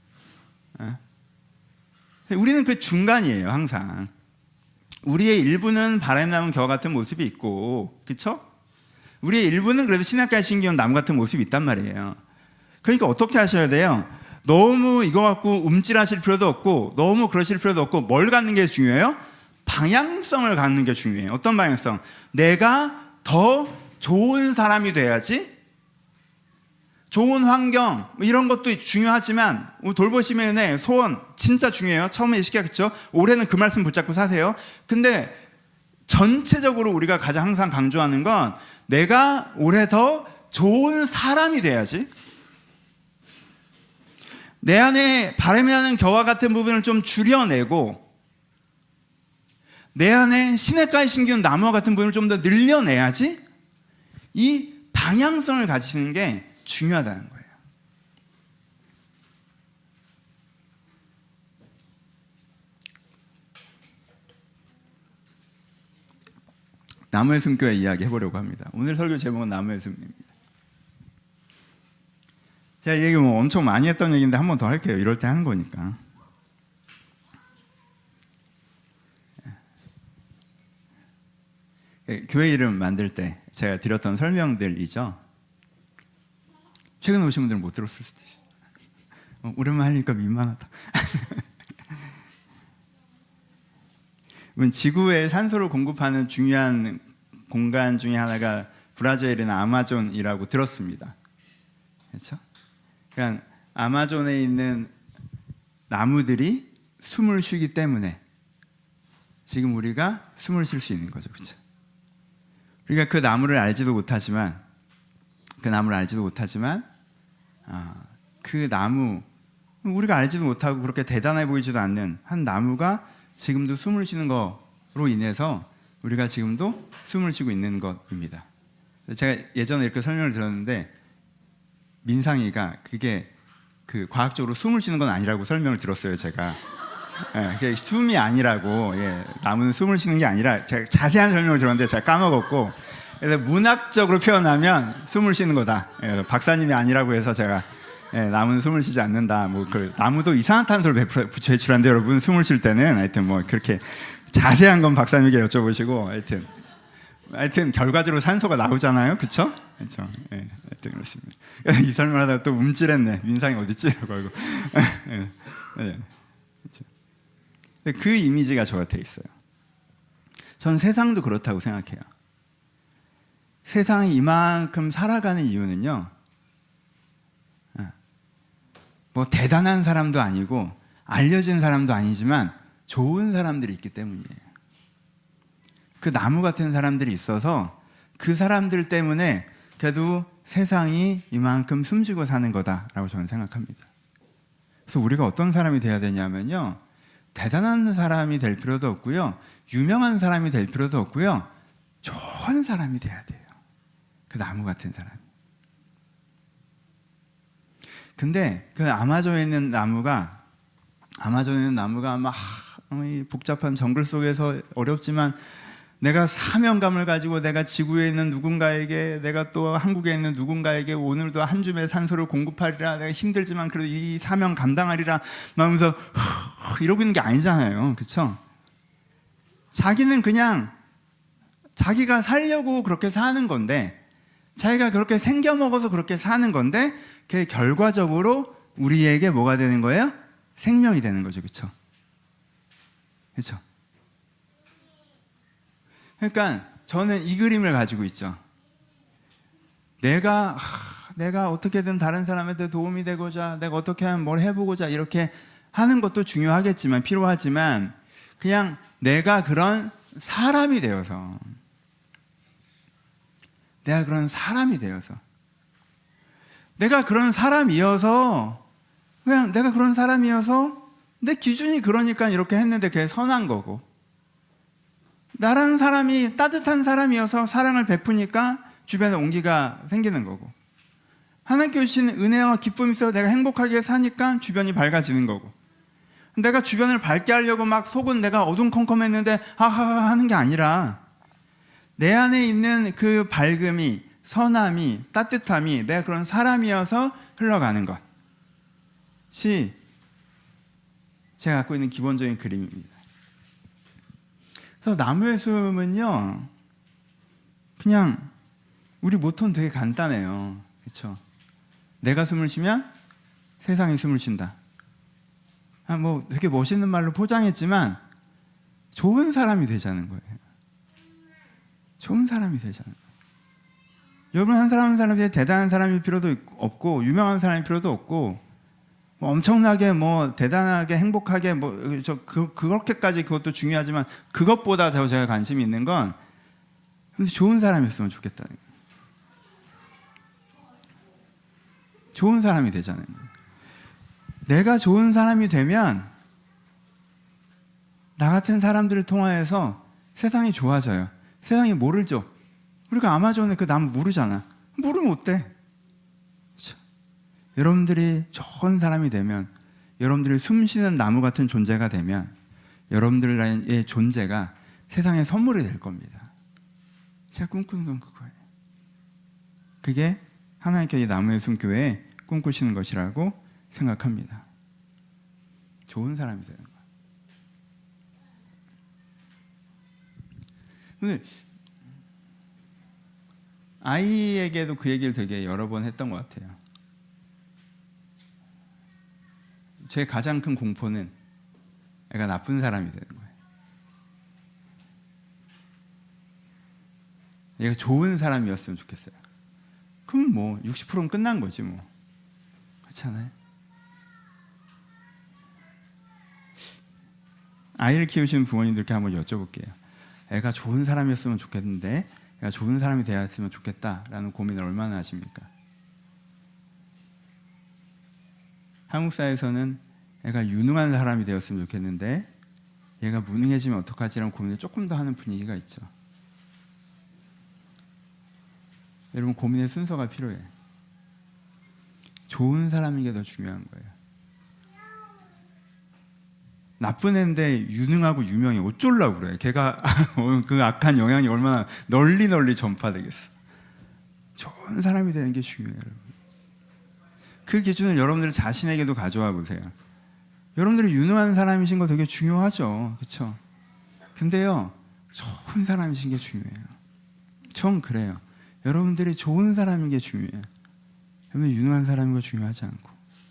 S2: 우리는 그 중간이에요. 항상 우리의 일부는 바람이 나는 겨와 같은 모습이 있고, 그렇죠? 우리의 일부는 그래도 시냇가에 심기운 나무 같은 모습이 있단 말이에요. 그러니까 어떻게 하셔야 돼요? 너무 이거 갖고 움찔하실 필요도 없고 너무 그러실 필요도 없고, 뭘 갖는 게 중요해요? 방향성을 갖는 게 중요해요. 어떤 방향성? 내가 더 좋은 사람이 돼야지. 좋은 환경 이런 것도 중요하지만 돌보시면의 소원 진짜 중요해요. 처음에 시켰죠. 올해는 그 말씀 붙잡고 사세요. 근데 전체적으로 우리가 가장 항상 강조하는 건 내가 올해 더 좋은 사람이 돼야지. 내 안에 바람이 나는 겨와 같은 부분을 좀 줄여내고 내 안에 시냇가에 심기운 나무와 같은 부분을 좀 더 늘려내야지. 이 방향성을 가지시는 게 중요하다는 거예요. 나무의 숨교회 이야기 해보려고 합니다. 오늘 설교 제목은 나무의 숨입니다. 제가 얘기 뭐 엄청 많이 했던 얘기인데 한 번 더 할게요. 이럴 때 하는 거니까. 교회 이름 만들 때 제가 드렸던 설명들이죠. 최근에 오신 분들은 못 들었을 수도 있어요. 오랜만에 하니까 민망하다. 지구에 산소를 공급하는 중요한 공간 중에 하나가 브라질이나 아마존이라고 들었습니다. 그렇죠? 그러니까 아마존에 있는 나무들이 숨을 쉬기 때문에 지금 우리가 숨을 쉴 수 있는 거죠. 그렇죠? 우리가 그 나무를 알지도 못하지만 그 나무, 우리가 알지도 못하고 그렇게 대단해 보이지도 않는 한 나무가 지금도 숨을 쉬는 거로 인해서 우리가 지금도 숨을 쉬고 있는 것입니다. 제가 예전에 이렇게 설명을 들었는데 민상이가 그게 그 과학적으로 숨을 쉬는 건 아니라고 설명을 들었어요. 제가 그게 숨이 아니라고, 나무는 숨을 쉬는 게 아니라, 제가 자세한 설명을 들었는데 제가 까먹었고, 그래서 문학적으로 표현하면 숨을 쉬는 거다. 박사님이 아니라고 해서 제가 나무는 숨을 쉬지 않는다. 나무도 이산화탄소를 배출하는데 여러분 숨을 쉴 때는 하여튼 그렇게 자세한 건 박사님에게 여쭤보시고, 하여튼 결과적으로 산소가 나오잖아요. 그렇죠? 그렇죠. 하여튼 그렇습니다. 이 설명하다가 또 움찔했네. 민상이 어딨지라고 하고. 그렇죠. 그 이미지가 저 곁에 있어요. 전 세상도 그렇다고 생각해요. 세상이 이만큼 살아가는 이유는요, 뭐 대단한 사람도 아니고 알려진 사람도 아니지만 좋은 사람들이 있기 때문이에요. 그 나무 같은 사람들이 있어서 그 사람들 때문에 그래도 세상이 이만큼 숨쉬고 사는 거다라고 저는 생각합니다. 그래서 우리가 어떤 사람이 돼야 되냐면요, 대단한 사람이 될 필요도 없고요, 유명한 사람이 될 필요도 없고요, 좋은 사람이 돼야 돼요. 그 나무 같은 사람. 근데 그 아마존에 있는 나무가 막 복잡한 정글 속에서 어렵지만 내가 사명감을 가지고 내가 지구에 있는 누군가에게, 내가 또 한국에 있는 누군가에게 오늘도 한 줌의 산소를 공급하리라, 내가 힘들지만 그래도 이 사명 감당하리라 하면서 이러고 있는 게 아니잖아요. 그렇죠? 자기는 그냥 자기가 살려고 그렇게 사는 건데, 자기가 그렇게 생겨 먹어서 그렇게 사는 건데, 그게 결과적으로 우리에게 뭐가 되는 거예요? 생명이 되는 거죠. 그렇죠? 그렇죠? 그러니까 저는 이 그림을 가지고 있죠. 내가 어떻게든 다른 사람한테 도움이 되고자, 내가 어떻게 하면 뭘 해보고자 이렇게 하는 것도 중요하겠지만, 필요하지만, 그냥 내가 그런 사람이 되어서, 내가 그런 사람이어서 그냥 내가 그런 사람이어서 내 기준이 그러니까 이렇게 했는데 그게 선한 거고, 나라는 사람이 따뜻한 사람이어서 사랑을 베푸니까 주변에 온기가 생기는 거고, 하나님께 주신 은혜와 기쁨이 있어서 내가 행복하게 사니까 주변이 밝아지는 거고, 내가 주변을 밝게 하려고 막 속은 내가 어둠컴컴했는데 하하하 하는 게 아니라, 내 안에 있는 그 밝음이, 선함이, 따뜻함이 내가 그런 사람이어서 흘러가는 것이 제가 갖고 있는 기본적인 그림입니다. 그래서 나무의 숨은요, 그냥 우리 모토는 되게 간단해요. 그렇죠? 내가 숨을 쉬면 세상이 숨을 쉰다. 뭐 되게 멋있는 말로 포장했지만 좋은 사람이 되자는 거예요. 좋은 사람이 되자는 거예요. 여러분, 한 사람이 대단한 사람일 필요도 없고, 유명한 사람일 필요도 없고, 뭐 엄청나게 뭐 대단하게 행복하게 뭐 그렇게까지 그것도 중요하지만, 그것보다 더 제가 관심이 있는 건 좋은 사람이었으면 좋겠다는 거예요. 좋은 사람이 되자는 거예요. 내가 좋은 사람이 되면 나 같은 사람들을 통하여서 세상이 좋아져요. 세상이 뭐를 줘? 우리가 아마존에 그 나무 모르잖아. 모르면 어때? 그렇죠? 여러분들이 좋은 사람이 되면, 여러분들이 숨쉬는 나무 같은 존재가 되면, 여러분들의 존재가 세상에 선물이 될 겁니다. 제가 꿈꾸는 건 그거예요. 그게 하나님께 나무의 숨교회에 꿈꾸시는 것이라고 생각합니다. 좋은 사람이 되는 거예요. 오늘 아이에게도 그 얘기를 되게 여러 번 했던 것 같아요. 제 가장 큰 공포는 애가 나쁜 사람이 되는 거예요. 얘가 좋은 사람이었으면 좋겠어요. 그럼 뭐 60%는 끝난 거지 뭐. 그렇잖아요. 아이를 키우시는 부모님들께 한번 여쭤볼게요. 애가 좋은 사람이었으면 좋겠는데, 애가 좋은 사람이 되었으면 좋겠다라는 고민을 얼마나 하십니까? 한국 사회에서는 애가 유능한 사람이 되었으면 좋겠는데 얘가 무능해지면 어떡하지라는 고민을 조금 더 하는 분위기가 있죠. 여러분, 고민의 순서가 필요해. 좋은 사람인 게 더 중요한 거예요. 나쁜 애인데 유능하고 유명해. 어쩌려고 그래. 걔가 그 악한 영향이 얼마나 널리 전파되겠어. 좋은 사람이 되는 게 중요해요. 여러분. 그 기준을 여러분들 자신에게도 가져와 보세요. 여러분들이 유능한 사람이신 거 되게 중요하죠. 그렇죠? 근데요, 좋은 사람이신 게 중요해요. 전 그래요. 여러분들이 좋은 사람인 게 중요해요. 여러분, 유능한 사람인 거 중요하지 않고.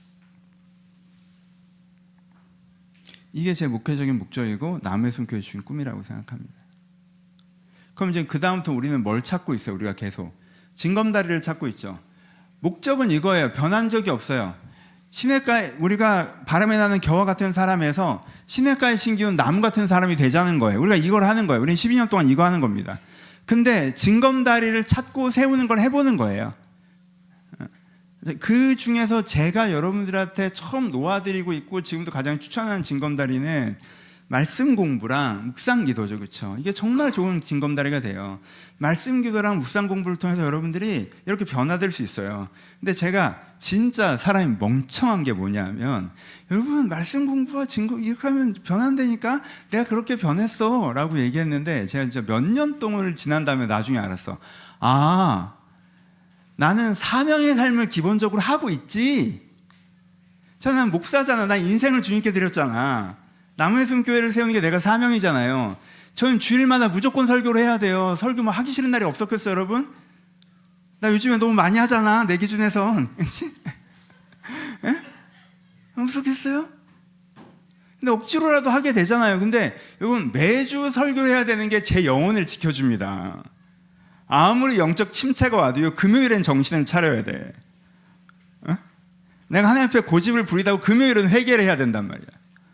S2: 이게 제 목회적인 목적이고 남의 숨겨에 주신 꿈이라고 생각합니다. 그럼 이제 그 다음부터 우리는 뭘 찾고 있어요? 우리가 계속 징검다리를 찾고 있죠. 목적은 이거예요. 변한 적이 없어요. 시냇가에, 우리가 바람에 나는 겨와 같은 사람에서 시냇가에 심기운 나무 같은 사람이 되자는 거예요. 우리가 이걸 하는 거예요. 우리는 12년 동안 이거 하는 겁니다. 근데 징검다리를 찾고 세우는 걸 해보는 거예요. 그 중에서 제가 여러분들한테 처음 놓아드리고 있고 지금도 가장 추천하는 징검다리는 말씀 공부랑 묵상 기도죠, 그렇죠? 이게 정말 좋은 징검다리가 돼요. 말씀 기도랑 묵상 공부를 통해서 여러분들이 이렇게 변화될 수 있어요. 근데 제가 진짜 사람이 멍청한 게 뭐냐면, 여러분 말씀 공부와 이렇게 하면 변한다니까 내가 그렇게 변했어 라고 얘기했는데, 제가 진짜 몇 년 동안을 지난 다음에 나중에 알았어. 아, 나는 사명의 삶을 기본적으로 하고 있지. 저는 목사잖아. 난 인생을 주님께 드렸잖아. 나무의 숨 교회를 세우는 게 내가 사명이잖아요. 저는 주일마다 무조건 설교를 해야 돼요. 설교 뭐 하기 싫은 날이 없었겠어요, 여러분? 나 요즘에 너무 많이 하잖아, 내 기준에선. 그치? 예? 없었겠어요? 근데 억지로라도 하게 되잖아요. 근데 여러분, 매주 설교를 해야 되는 게 제 영혼을 지켜줍니다. 아무리 영적 침체가 와도요, 금요일엔 정신을 차려야 돼. 어? 내가 하나님 앞에 고집을 부리다고 금요일은 회개를 해야 된단 말이야.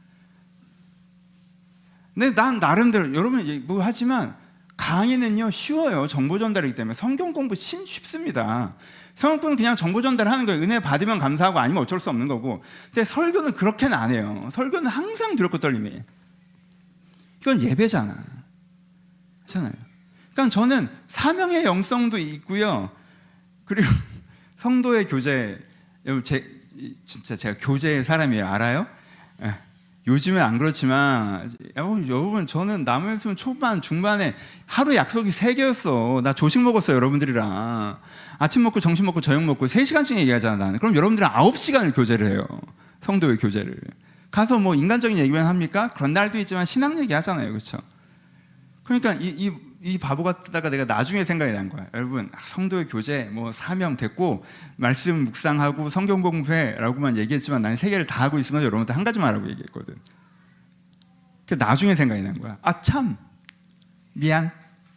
S2: 근데 난 나름대로, 여러분 뭐 하지만 강의는요 쉬워요. 정보 전달이기 때문에. 성경 공부 쉽습니다. 성경 공부는 그냥 정보 전달하는 거예요. 은혜 받으면 감사하고 아니면 어쩔 수 없는 거고. 근데 설교는 그렇게는 안 해요. 설교는 항상 두렵고 떨림이. 이건 예배잖아. 그렇잖아요. 그러니까 저는 사명의 영성도 있고요. 그리고 성도의 교제, 진짜 제가 교제의 사람이에요. 알아요? 요즘은 안 그렇지만, 여러분, 저는 나무의 숨 초반, 중반에 하루 약속이 3개였어. 나 조식 먹었어요, 여러분들이랑. 아침 먹고, 점심 먹고, 저녁 먹고, 3시간씩 얘기하잖아, 나는. 그럼 여러분들은 9시간을 교제를 해요. 성도의 교제를. 가서 뭐 인간적인 얘기만 합니까? 그런 날도 있지만 신앙 얘기 하잖아요, 그렇죠? 그러니까 이 바보 같다가 내가 나중에 생각이 난 거야. 여러분, 성도의 교제, 뭐 사명 됐고, 말씀 묵상하고 성경 공부해라고만 얘기했지만 나는 3개를 다 하고 있으면서 여러분한테 한 가지만 하라고 얘기했거든. 그 나중에 생각이 난 거야. 아, 참 미안.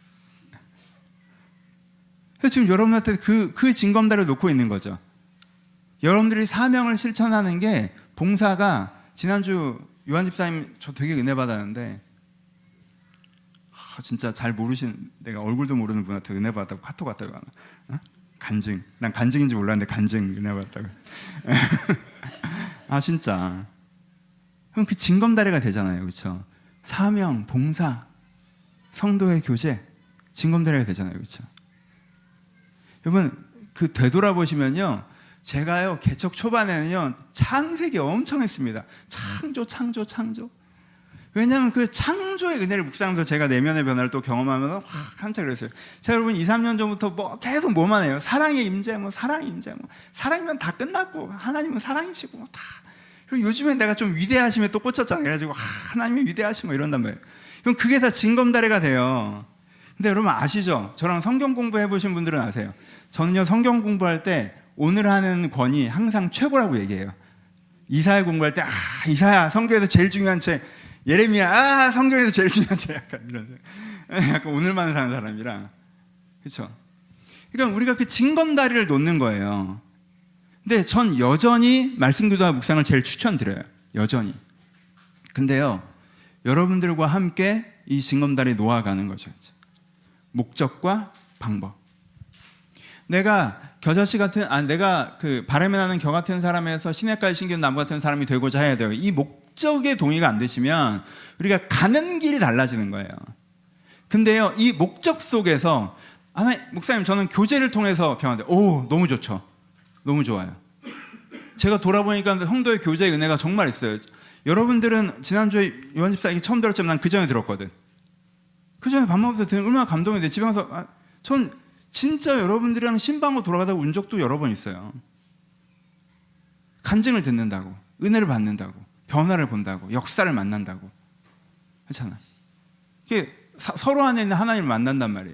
S2: 그래서 지금 여러분한테 그 징검다리를 놓고 있는 거죠. 여러분들이 사명을 실천하는 게, 봉사가, 지난주 요한 집사님 저 되게 은혜 받았는데, 진짜 잘 모르신, 내가 얼굴도 모르는 분한테 은혜 받았다고 카톡 왔다고 하나? 어? 간증. 난 간증인지 몰랐는데 간증 은혜 받았다고. 아, 진짜. 그럼 그 징검다리가 되잖아요, 그렇죠? 사명, 봉사, 성도의 교제, 징검다리가 되잖아요, 그렇죠? 여러분, 그 되돌아보시면요, 제가요 개척 초반에는요 창세기 엄청 했습니다. 창조. 왜냐하면 그 창조의 은혜를 묵상하면서 제가 내면의 변화를 또 경험하면서 한참 그랬어요. 제가 여러분 2, 3년 전부터 뭐 계속 뭐만 해요. 사랑의 임재, 사랑의 임재, 사랑이면 다 끝났고 하나님은 사랑이시고 다. 그리고 요즘엔 내가 좀 위대하심에 또 꽂혔잖아요. 그래가지고 하나님이 위대하시고 이런단 말이에요. 그럼 그게 다 징검다리가 돼요. 근데 여러분 아시죠? 저랑 성경 공부해 보신 분들은 아세요. 저는요 성경 공부할 때 오늘 하는 권이 항상 최고라고 얘기해요. 이사야 공부할 때 이사야 성경에서 제일 중요한 책, 예레미야 성경에서 제일 중요한 책, 약간 이런, 약간 오늘만 사는 사람이라. 그렇죠? 그러니까 우리가 그 징검다리를 놓는 거예요. 근데 전 여전히 말씀 기도와 묵상을 제일 추천드려요. 여전히. 근데요 여러분들과 함께 이 징검다리 놓아가는 거죠. 목적과 방법. 내가 겨자씨 같은, 내가 그 바람에 나는 겨 같은 사람에서 시냇가에 심기는 나무 같은 사람이 되고자 해야 돼요. 이 목적에 동의가 안 되시면 우리가 가는 길이 달라지는 거예요. 근데요, 이 목적 속에서, 목사님, 저는 교제를 통해서 변화돼요. 오, 너무 좋죠. 너무 좋아요. 제가 돌아보니까 성도의 교제의 은혜가 정말 있어요. 여러분들은 지난주에 요한 집사 얘기 처음 들었지만 난 그 전에 들었거든. 그 전에 밥 먹으면서 들으면 얼마나 감동이 돼. 집에 가서, 전 진짜 여러분들이랑 신방으로 돌아가다 운 적도 여러 번 있어요. 간증을 듣는다고, 은혜를 받는다고, 변화를 본다고, 역사를 만난다고. 그렇잖아. 이게 서로 안에 있는 하나님을 만난단 말이에요.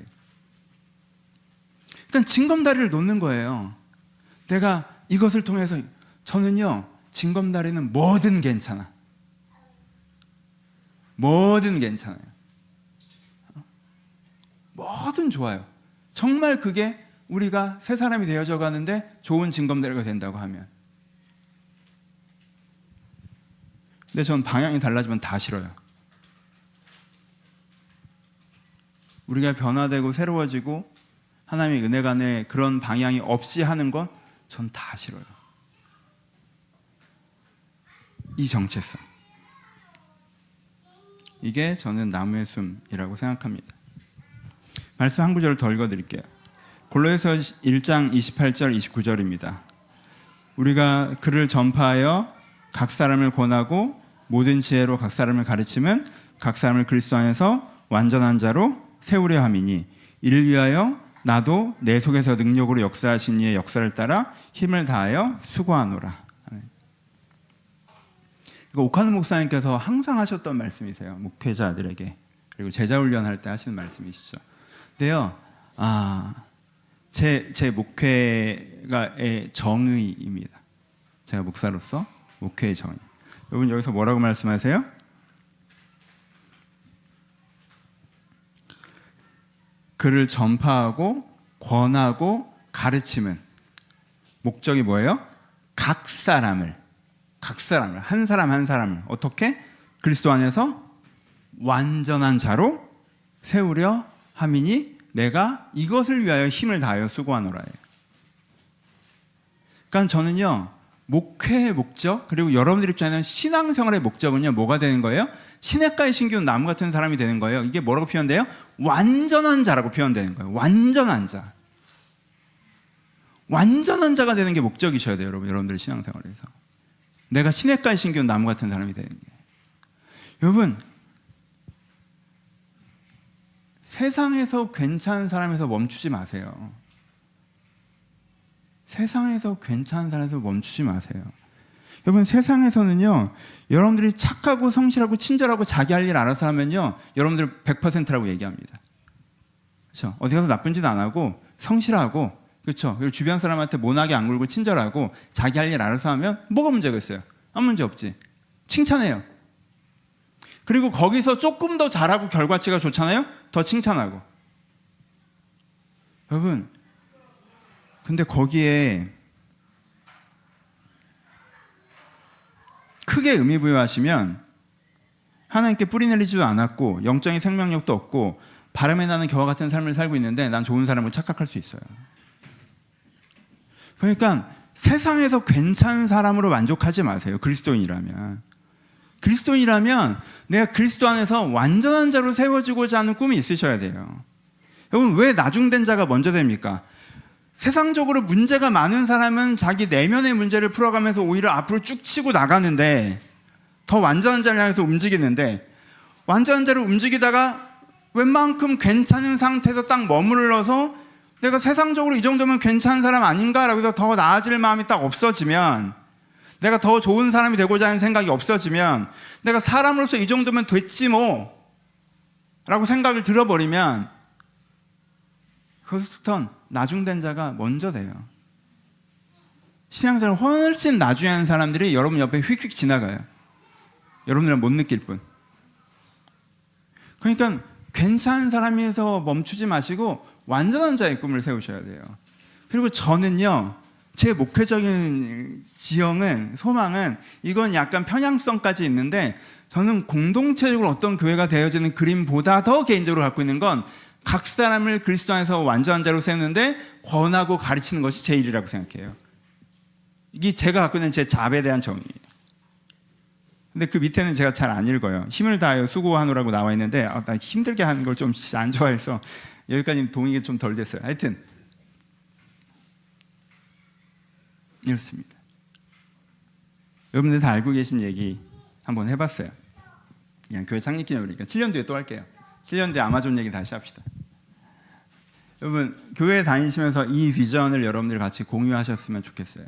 S2: 그러니까 징검다리를 놓는 거예요. 내가 이것을 통해서, 저는요 징검다리는 뭐든 괜찮아. 뭐든 괜찮아요. 뭐든 좋아요. 정말 그게 우리가 새 사람이 되어져 가는데 좋은 징검다리가 된다고 하면. 근데 전 방향이 달라지면 다 싫어요. 우리가 변화되고 새로워지고 하나님의 은혜가 내 그런 방향이 없이 하는 건 전 다 싫어요. 이 정체성. 이게 저는 나무의 숨이라고 생각합니다. 말씀 한 구절을 더 읽어드릴게요. 골로새서 1장 28절 29절입니다. 우리가 그를 전파하여 각 사람을 권하고 모든 지혜로 각 사람을 가르치면 각 사람을 그리스도 안에서 완전한 자로 세우려 함이니 이를 위하여 나도 내 속에서 능력으로 역사하신 이의 역사를 따라 힘을 다하여 수고하노라. 이거 오카노 목사님께서 항상 하셨던 말씀이세요. 목회자들에게. 그리고 제자 훈련할 때 하시는 말씀이시죠. 근데요, 제 목회가의 정의입니다. 제가 목사로서 목회의 정의. 여러분 여기서 뭐라고 말씀하세요? 그를 전파하고 권하고 가르침은 목적이 뭐예요? 각 사람을 한 사람을 어떻게? 그리스도 안에서 완전한 자로 세우려 함이니 내가 이것을 위하여 힘을 다하여 수고하노라예요. 그러니까 저는요, 목회의 목적, 그리고 여러분들 입장에는 신앙생활의 목적은요, 뭐가 되는 거예요? 시냇가에 심기운 나무 같은 사람이 되는 거예요. 이게 뭐라고 표현돼요? 완전한 자라고 표현되는 거예요. 완전한 자. 완전한 자가 되는 게 목적이셔야 돼요, 여러분들의 신앙생활에서. 내가 시냇가에 심기운 나무 같은 사람이 되는 게. 여러분, 세상에서 괜찮은 사람에서 멈추지 마세요. 세상에서 괜찮은 사람에서 멈추지 마세요. 여러분, 세상에서는요, 여러분들이 착하고 성실하고 친절하고 자기 할 일 알아서 하면요, 여러분들 100%라고 얘기합니다. 그렇죠? 어디 가서 나쁜 짓 안 하고 성실하고, 그렇죠? 그리고 주변 사람한테 모나게 안 굴고 친절하고 자기 할 일 알아서 하면 뭐가 문제가 있어요? 아무 문제 없지. 칭찬해요. 그리고 거기서 조금 더 잘하고 결과치가 좋잖아요? 더 칭찬하고. 여러분, 근데 거기에 크게 의미부여하시면 하나님께 뿌리 내리지도 않았고 영적인 생명력도 없고 바람에 나는 겨와 같은 삶을 살고 있는데 난 좋은 사람으로 착각할 수 있어요. 그러니까 세상에서 괜찮은 사람으로 만족하지 마세요. 그리스도인이라면 내가 그리스도 안에서 완전한 자로 세워지고자 하는 꿈이 있으셔야 돼요. 여러분, 왜 나중된 자가 먼저 됩니까? 세상적으로 문제가 많은 사람은 자기 내면의 문제를 풀어가면서 오히려 앞으로 쭉 치고 나가는데, 더 완전한 자를 향해서 움직이는데, 완전한 자로 움직이다가 웬만큼 괜찮은 상태에서 딱 머물러서 내가 세상적으로 이 정도면 괜찮은 사람 아닌가라고 해서 더 나아질 마음이 딱 없어지면, 내가 더 좋은 사람이 되고자 하는 생각이 없어지면, 내가 사람으로서 이 정도면 됐지 뭐 라고 생각을 들어버리면 그것부터 나중된 자가 먼저 돼요. 신앙생활을 훨씬 나중에 하는 사람들이 여러분 옆에 휙휙 지나가요. 여러분들은 못 느낄 뿐. 그러니까 괜찮은 사람에서 멈추지 마시고 완전한 자의 꿈을 세우셔야 돼요. 그리고 저는요, 제 목회적인 지형은, 소망은, 이건 약간 편향성까지 있는데, 저는 공동체적으로 어떤 교회가 되어지는 그림보다 더 개인적으로 갖고 있는 건 각 사람을 그리스도 안에서 완전한 자로 세우는데 권하고 가르치는 것이 제 일이라고 생각해요. 이게 제가 갖고 있는 제 잡에 대한 정의예요. 근데 그 밑에는 제가 잘 안 읽어요. 힘을 다하여 수고하노라고 나와 있는데 나 힘들게 하는 걸 좀 안 좋아해서 여기까지 동의가 좀 덜 됐어요. 하여튼 이렇습니다. 여러분들 다 알고 계신 얘기 한번 해봤어요. 그냥 교회 창립기념일이니까 7년 뒤에 또 할게요. 7년 뒤에 아마존 얘기 다시 합시다. 여러분, 교회 다니시면서 이 비전을 여러분들 같이 공유하셨으면 좋겠어요.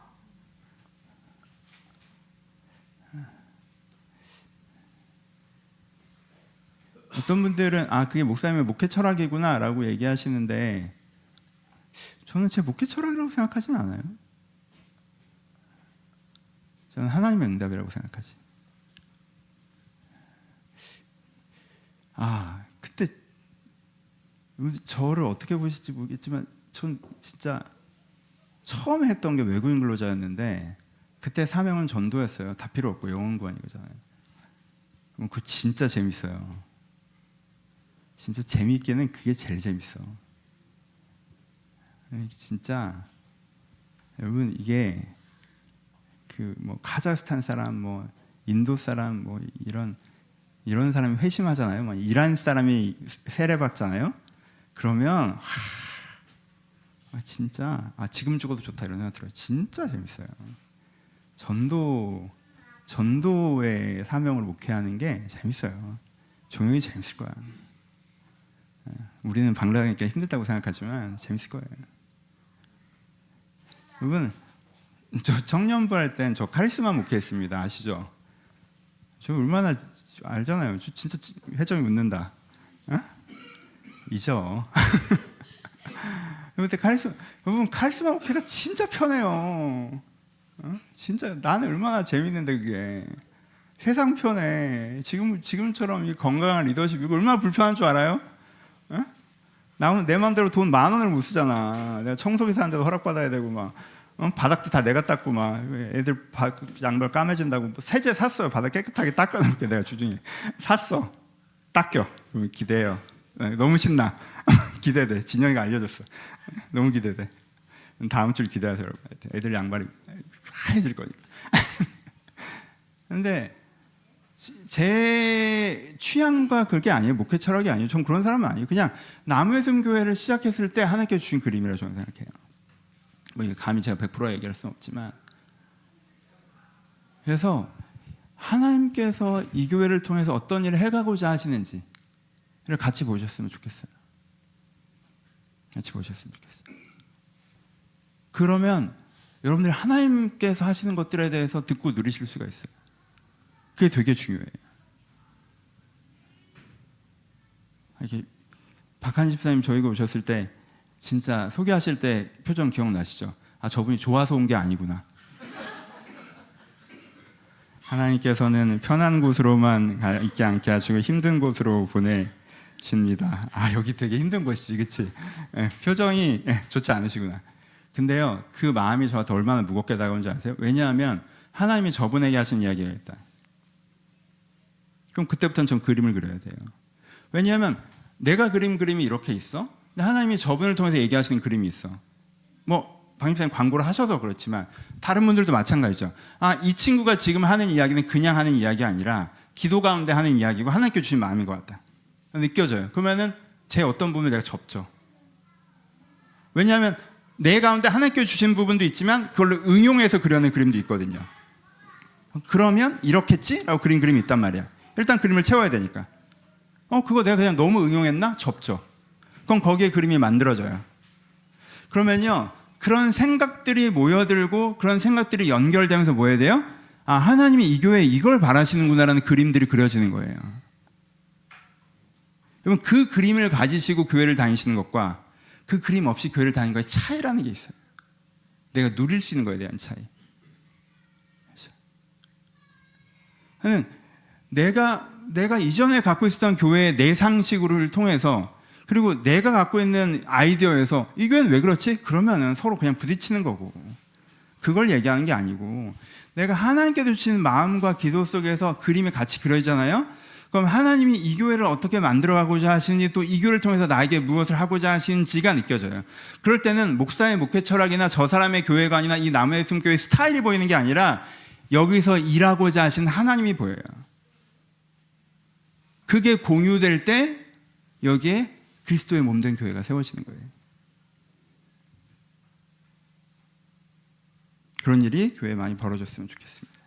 S2: 어떤 분들은 그게 목사님의 목회 철학이구나 라고 얘기하시는데, 저는 제 목회 철학이라고 생각하지는 않아요. 저는 하나님의 응답이라고 생각하지. 그때 저를 어떻게 보실지 모르겠지만 전 진짜 처음 했던 게 외국인 근로자였는데, 그때 사명은 전도였어요. 다 필요 없고 영혼 구원 이거잖아요. 그럼 그거 진짜 재밌어요. 진짜 재미있게는 그게 제일 재밌어. 진짜 여러분, 이게 그 뭐 카자흐스탄 사람, 뭐 인도 사람, 뭐 이런 이런 사람이 회심하잖아요. 막 일한 사람이 세례받잖아요. 그러면 진짜 지금 죽어도 좋다 이런 생각 들어요. 진짜 재밌어요. 전도의 사명을 목회하는 게 재밌어요. 종영이 재밌을 거야. 우리는 방랑하니까 힘들다고 생각하지만 재밌을 거예요. 여러분, 저 청년부 할 땐 저 카리스마 목회했습니다. 아시죠? 저 얼마나 알잖아요. 저 진짜 회장이 웃는다. 잊어. 여러분 카리스마 목회가 진짜 편해요. 진짜 나는 얼마나 재밌는데 그게 세상 편해. 지금처럼 이 건강한 리더십 이거 얼마나 불편한 줄 알아요? 나는 내 마음대로 돈 10,000원을 못 쓰잖아. 내가 청소기 사는데도 허락받아야 되고 막 바닥도 다 내가 닦고 막 애들 양말 까매진다고 세제 샀어요. 바닥 깨끗하게 닦아놓을게 내가 주중에 샀어. 닦여. 기대해요. 너무 신나. 기대돼. 진영이가 알려줬어. 너무 기대돼. 다음 주 기대하세요 여러분. 애들 양말이 하얘질 거니까. 근데 제 취향과 그게 아니에요. 목회 철학이 아니에요. 전 그런 사람은 아니에요. 그냥 나무의 숨 교회를 시작했을 때 하나님께 주신 그림이라고 저는 생각해요. 뭐 감히 제가 100% 얘기할 수는 없지만, 그래서 하나님께서 이 교회를 통해서 어떤 일을 해가고자 하시는지를 같이 보셨으면 좋겠어요. 같이 보셨으면 좋겠어요. 그러면 여러분들이 하나님께서 하시는 것들에 대해서 듣고 누리실 수가 있어요. 그게 되게 중요해요. 이렇게 박한 집사님 저희가 오셨을 때 진짜 소개하실 때 표정 기억나시죠? 저분이 좋아서 온 게 아니구나. 하나님께서는 편한 곳으로만 있지 않게 하시고 힘든 곳으로 보내십니다. 여기 되게 힘든 곳이지, 그치? 표정이 좋지 않으시구나. 근데요, 그 마음이 저한테 얼마나 무겁게 다가온지 아세요? 왜냐하면 하나님이 저분에게 하신 이야기가 있다. 그럼 그때부터는 전 그림을 그려야 돼요. 왜냐하면 내가 그림이 이렇게 있어. 근데 하나님이 저분을 통해서 얘기하시는 그림이 있어. 박 집사님 광고를 하셔서 그렇지만 다른 분들도 마찬가지죠. 이 친구가 지금 하는 이야기는 그냥 하는 이야기 아니라 기도 가운데 하는 이야기고 하나님께 주신 마음인 것 같다. 느껴져요. 그러면은 제 어떤 부분을 내가 접죠. 왜냐하면 내 가운데 하나님께 주신 부분도 있지만 그걸로 응용해서 그려낸 그림도 있거든요. 그러면 이렇겠지? 라고 그린 그림이 있단 말이야. 일단 그림을 채워야 되니까. 그거 내가 그냥 너무 응용했나? 접죠. 그럼 거기에 그림이 만들어져요. 그러면요, 그런 생각들이 모여들고 그런 생각들이 연결되면서 뭐 해야 돼요? 하나님이 이 교회에 이걸 바라시는구나라는 그림들이 그려지는 거예요. 여러분, 그 그림을 가지시고 교회를 다니시는 것과 그 그림 없이 교회를 다니는 것의 차이라는 게 있어요. 내가 누릴 수 있는 거에 대한 차이. 내가 이전에 갖고 있었던 교회의 내 상식을 통해서 그리고 내가 갖고 있는 아이디어에서 이 교회는 왜 그렇지? 그러면은 서로 그냥 부딪히는 거고, 그걸 얘기하는 게 아니고 내가 하나님께서 주시는 마음과 기도 속에서 그림이 같이 그려지잖아요. 그럼 하나님이 이 교회를 어떻게 만들어가고자 하시는지, 또 이 교회를 통해서 나에게 무엇을 하고자 하시는지가 느껴져요. 그럴 때는 목사의 목회 철학이나 저 사람의 교회관이나 이 나무의 숨교회 스타일이 보이는 게 아니라 여기서 일하고자 하신 하나님이 보여요. 그게 공유될 때 여기에 그리스도의 몸된 교회가 세워지는 거예요. 그런 일이 교회에 많이 벌어졌으면 좋겠습니다.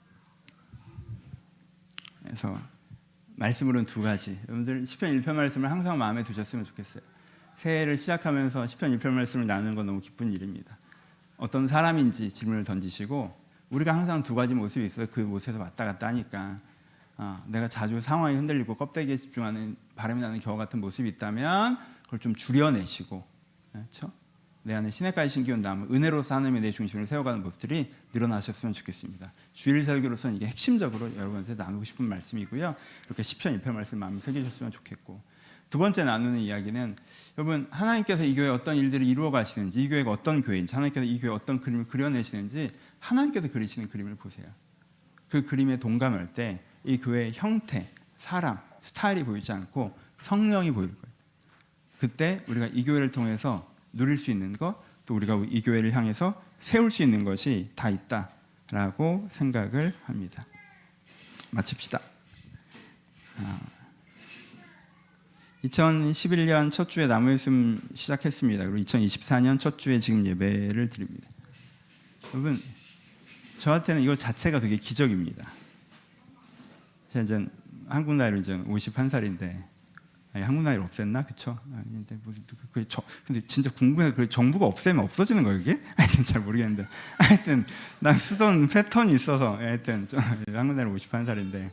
S2: 그래서 말씀으로는 2가지. 여러분들 시편 1편 말씀을 항상 마음에 두셨으면 좋겠어요. 새해를 시작하면서 시편 1편 말씀을 나누는 건 너무 기쁜 일입니다. 어떤 사람인지 질문을 던지시고, 우리가 항상 2가지 모습이 있어요. 그 모습에서 왔다 갔다 하니까 내가 자주 상황이 흔들리고 껍데기에 집중하는 바람이 나는 겨와 같은 모습이 있다면 그걸 좀 줄여내시고, 그렇죠? 내 안에 시냇가에 심기운 나무, 은혜로서 하나님의 내 중심을 세워가는 모습들이 늘어나셨으면 좋겠습니다. 주일 설교로서는 이게 핵심적으로 여러분한테 나누고 싶은 말씀이고요. 이렇게 시편 1편 말씀 마음에 새기셨으면 좋겠고, 2번째 나누는 이야기는 여러분, 하나님께서 이 교회에 어떤 일들을 이루어 가시는지, 이 교회가 어떤 교회인지, 하나님께서 이 교회에 어떤 그림을 그려내시는지 하나님께서 그리시는 그림을 보세요. 그 그림에 동감할 때 이 교회의 형태, 사람, 스타일이 보이지 않고 성령이 보일 거예요. 그때 우리가 이 교회를 통해서 누릴 수 있는 것, 또 우리가 이 교회를 향해서 세울 수 있는 것이 다 있다라고 생각을 합니다. 마칩시다. 2011년 첫 주에 나무 말씀 시작했습니다. 그리고 2024년 첫 주에 지금 예배를 드립니다. 여러분, 저한테는 이거 자체가 되게 기적입니다. 제가 이제 한국 나이로 이제 51살인데, 한국 나이를 없앴나? 그쵸? 근데 진짜 궁금해서 그 정부가 없애면 없어지는 거예요, 이게? 하여튼 잘 모르겠는데. 하여튼, 난 쓰던 패턴이 있어서, 하여튼, 한국 나이로 51살인데.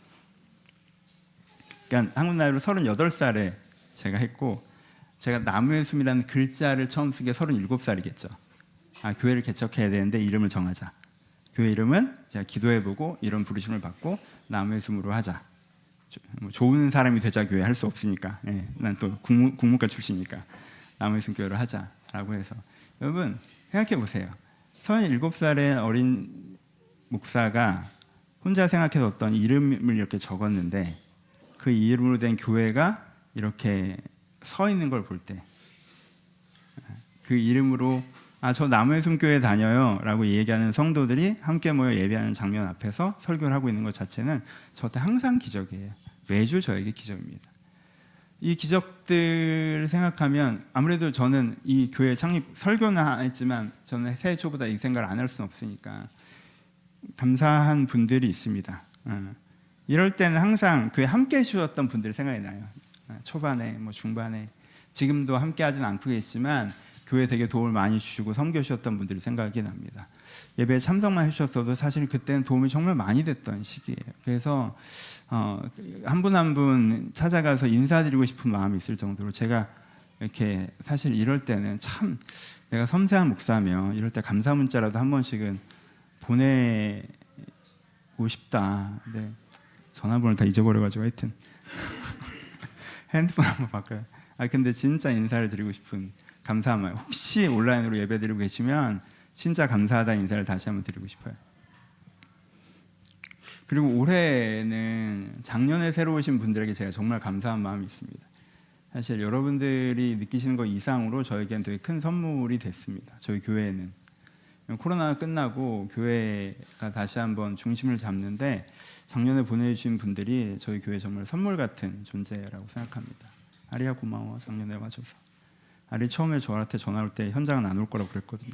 S2: 그러니까 한국 나이로 38살에 제가 했고, 제가 나무의 숨이라는 글자를 처음 쓴 게 37살이겠죠. 교회를 개척해야 되는데 이름을 정하자. 교회 이름은 제가 기도해보고 이런 부르심을 받고 나무의 숨으로 하자. 좋은 사람이 되자 교회 할 수 없으니까. 난 또 국문과 출신이니까 나무의 숨 교회를 하자라고 해서. 여러분 생각해 보세요. 37살의 어린 목사가 혼자 생각해서 어떤 이름을 이렇게 적었는데 그 이름으로 된 교회가 이렇게 서 있는 걸 볼 때 그 이름으로 저 나무의 숨 교회 다녀요 라고 얘기하는 성도들이 함께 모여 예배하는 장면 앞에서 설교를 하고 있는 것 자체는 저한테 항상 기적이에요. 매주 저에게 기적입니다. 이 기적들을 생각하면 아무래도 저는 이 교회 창립 설교는 했지만 저는 새해 초보다 이 생각을 안 할 수는 없으니까 감사한 분들이 있습니다. 이럴 때는 항상 교회 함께 해주셨던 분들이 생각이 나요. 초반에 중반에 지금도 함께 하지는 않고 계시지만 교회 되게 도움을 많이 주시고 섬겨주셨던 분들이 생각이 납니다. 예배에 참석만 해주셨어도 사실 그때는 도움이 정말 많이 됐던 시기예요. 그래서 한 분 한 분 찾아가서 인사드리고 싶은 마음이 있을 정도로 제가 이렇게 사실 이럴 때는 참 내가 섬세한 목사면 이럴 때 감사 문자라도 한 번씩은 보내고 싶다. 근데 전화번호를 다 잊어버려가지고 하여튼 핸드폰 한번 바꿔요. 근데 진짜 인사를 드리고 싶은 감사한 마음. 혹시 온라인으로 예배드리고 계시면 진짜 감사하다 인사를 다시 한번 드리고 싶어요. 그리고 올해는 작년에 새로 오신 분들에게 제가 정말 감사한 마음이 있습니다. 사실 여러분들이 느끼시는 것 이상으로 저에겐 되게 큰 선물이 됐습니다. 저희 교회에는 코로나가 끝나고 교회가 다시 한번 중심을 잡는데 작년에 보내주신 분들이 저희 교회 정말 선물 같은 존재라고 생각합니다. 아리야 고마워. 작년에 와줘서. 아리 처음에 저한테 전화 올 때 현장은 안 올 거라고 그랬거든요.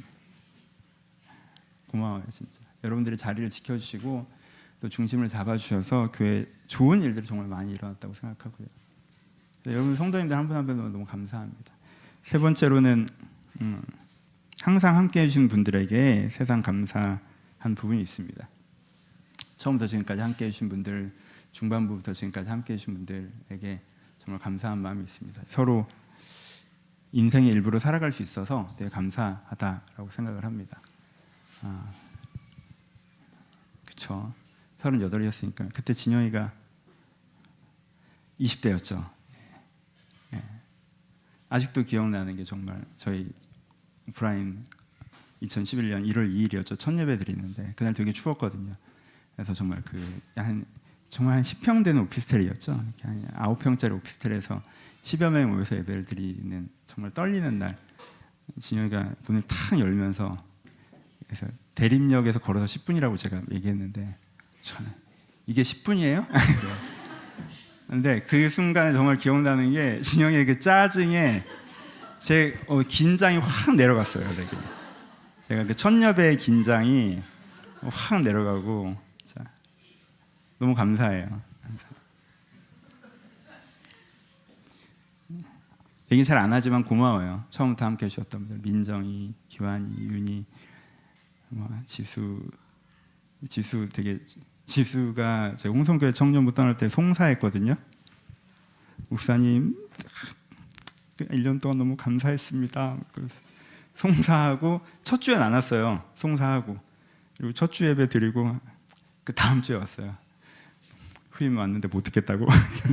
S2: 고마워요 진짜. 여러분들이 자리를 지켜주시고 또 중심을 잡아주셔서 교회 좋은 일들이 정말 많이 일어났다고 생각하고요. 여러분 성도님들 한 분 한 분 너무 감사합니다. 세 번째로는 항상 함께해 주신 분들에게 세상 감사한 부분이 있습니다. 처음부터 지금까지 함께해 주신 분들, 중반부부터 지금까지 함께해 주신 분들에게 정말 감사한 마음이 있습니다. 서로 인생의 일부로 살아갈 수 있어서 되게 감사하다라고 생각을 합니다. 그쵸. 38이었으니까 그때 진영이가 20대였죠. 아직도 기억나는 게 정말 저희 오프라인 2011년 1월 2일이었죠. 첫 예배 드리는데 그날 되게 추웠거든요. 그래서 정말 정말 한 10평 되는 오피스텔이었죠. 한 9평짜리 오피스텔에서 10여 명이 모여서 예배를 드리는 정말 떨리는 날 진영이가 문을 탁 열면서 그래서 대림역에서 걸어서 10분이라고 제가 얘기했는데 저는 이게 10분이에요? 근데 그 순간에 정말 기억나는 게 진영이의 그 짜증에 제 긴장이 확 내려갔어요. 되게. 제가 그 첫 예배의 긴장이 확 내려가고 너무 감사해요. 얘기 잘 안 하지만 고마워요. 처음부터 함께 해주셨던 분들 민정이, 기환이, 윤이, 지수가 제가 홍성교회 청년부 떠날 때 송사했거든요. 목사님 1년 동안 너무 감사했습니다. 송사하고 첫 주엔 안 왔어요. 송사하고 그리고 첫 주 예배 드리고 그 다음 주에 왔어요. 후임 왔는데 못 듣겠다고.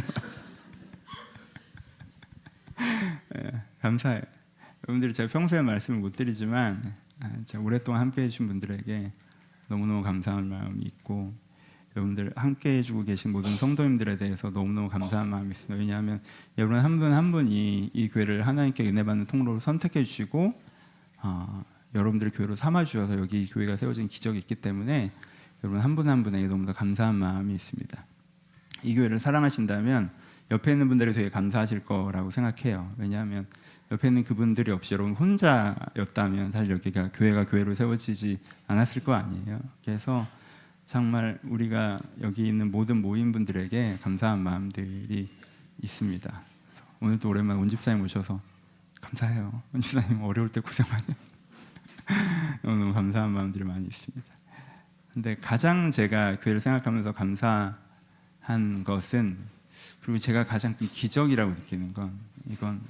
S2: 감사해요. 여러분들이 제가 평소에 말씀을 못 드리지만 제가 오랫동안 함께해 주신 분들에게 너무너무 감사한 마음이 있고 여러분들 함께해 주고 계신 모든 성도님들에 대해서 너무너무 감사한 마음이 있습니다. 왜냐하면 여러분 한 분 한 분이 이 교회를 하나님께 은혜받는 통로로 선택해 주시고 여러분들의 교회로 삼아 주셔서 여기 교회가 세워진 기적이 있기 때문에 여러분 한 분 한 분에게 너무나 감사한 마음이 있습니다. 이 교회를 사랑하신다면 옆에 있는 분들이 되게 감사하실 거라고 생각해요. 왜냐하면 옆에 있는 그분들이 없이 여러분 혼자였다면 사실 여기가 교회가 교회로 세워지지 않았을 거 아니에요. 그래서 정말 우리가 여기 있는 모든 모임분들에게 감사한 마음들이 있습니다. 오늘도 오랜만에 온 집사님 오셔서 감사해요. 온 집사님 어려울 때 고생 많이 해요. 너무 감사한 마음들이 많이 있습니다. 근데 가장 제가 교회를 생각하면서 감사한 것은, 그리고 제가 가장 큰 기적이라고 느끼는 건, 이건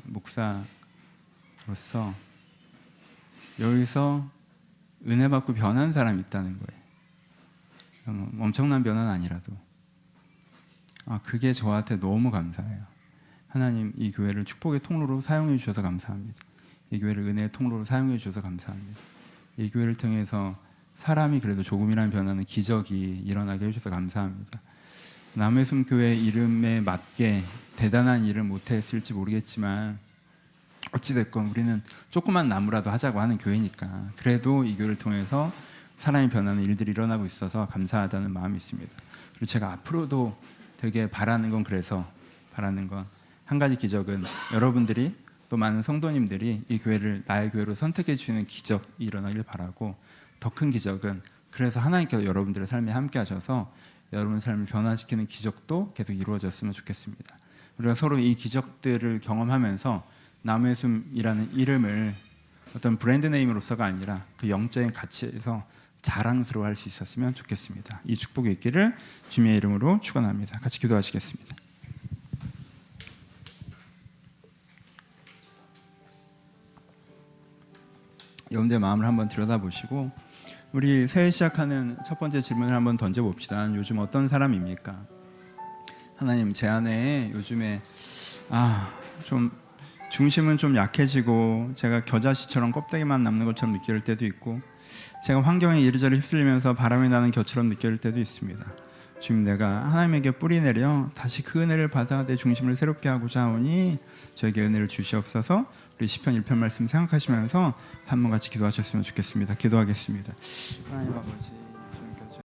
S2: 목사로서 여기서 은혜 받고 변한 사람이 있다는 거예요. 엄청난 변화는 아니라도 그게 저한테 너무 감사해요. 하나님, 이 교회를 축복의 통로로 사용해 주셔서 감사합니다. 이 교회를 은혜의 통로로 사용해 주셔서 감사합니다. 이 교회를 통해서 사람이 그래도 조금이라는 변화는 기적이 일어나게 해주셔서 감사합니다. 남의 숨 교회 이름에 맞게 대단한 일을 못했을지 모르겠지만 어찌됐건 우리는 조그만 나무라도 하자고 하는 교회니까 그래도 이 교회를 통해서 사람이 변하는 일들이 일어나고 있어서 감사하다는 마음이 있습니다. 그리고 제가 앞으로도 되게 바라는 건 한 가지 기적은 여러분들이 또 많은 성도님들이 이 교회를 나의 교회로 선택해 주시는 기적이 일어나길 바라고, 더 큰 기적은 그래서 하나님께서 여러분들의 삶에 함께 하셔서 여러분의 삶을 변화시키는 기적도 계속 이루어졌으면 좋겠습니다. 우리가 서로 이 기적들을 경험하면서 남의 숨이라는 이름을 어떤 브랜드 네임으로서가 아니라 그 영적인 가치에서 자랑스러워할 수 있었으면 좋겠습니다. 이 축복이 있기를 주님의 이름으로 축원합니다. 같이 기도하시겠습니다. 여러분들의 마음을 한번 들여다보시고 우리 새해 시작하는 첫 번째 질문을 한번 던져봅시다. 요즘 어떤 사람입니까? 하나님, 제 안에 요즘에 좀 중심은 좀 약해지고 제가 겨자씨처럼 껍데기만 남는 것처럼 느낄 때도 있고 제가 환경에 이리저리 휩쓸리면서 바람이 나는 겨처럼 느낄 때도 있습니다. 주님, 내가 하나님에게 뿌리 내려 다시 그 은혜를 받아 내 중심을 새롭게 하고자 하오니 저에게 은혜를 주시옵소서. 우리 시편 1편 말씀 생각하시면서 한 번 같이 기도하셨으면 좋겠습니다. 기도하겠습니다. 하나님 아버지,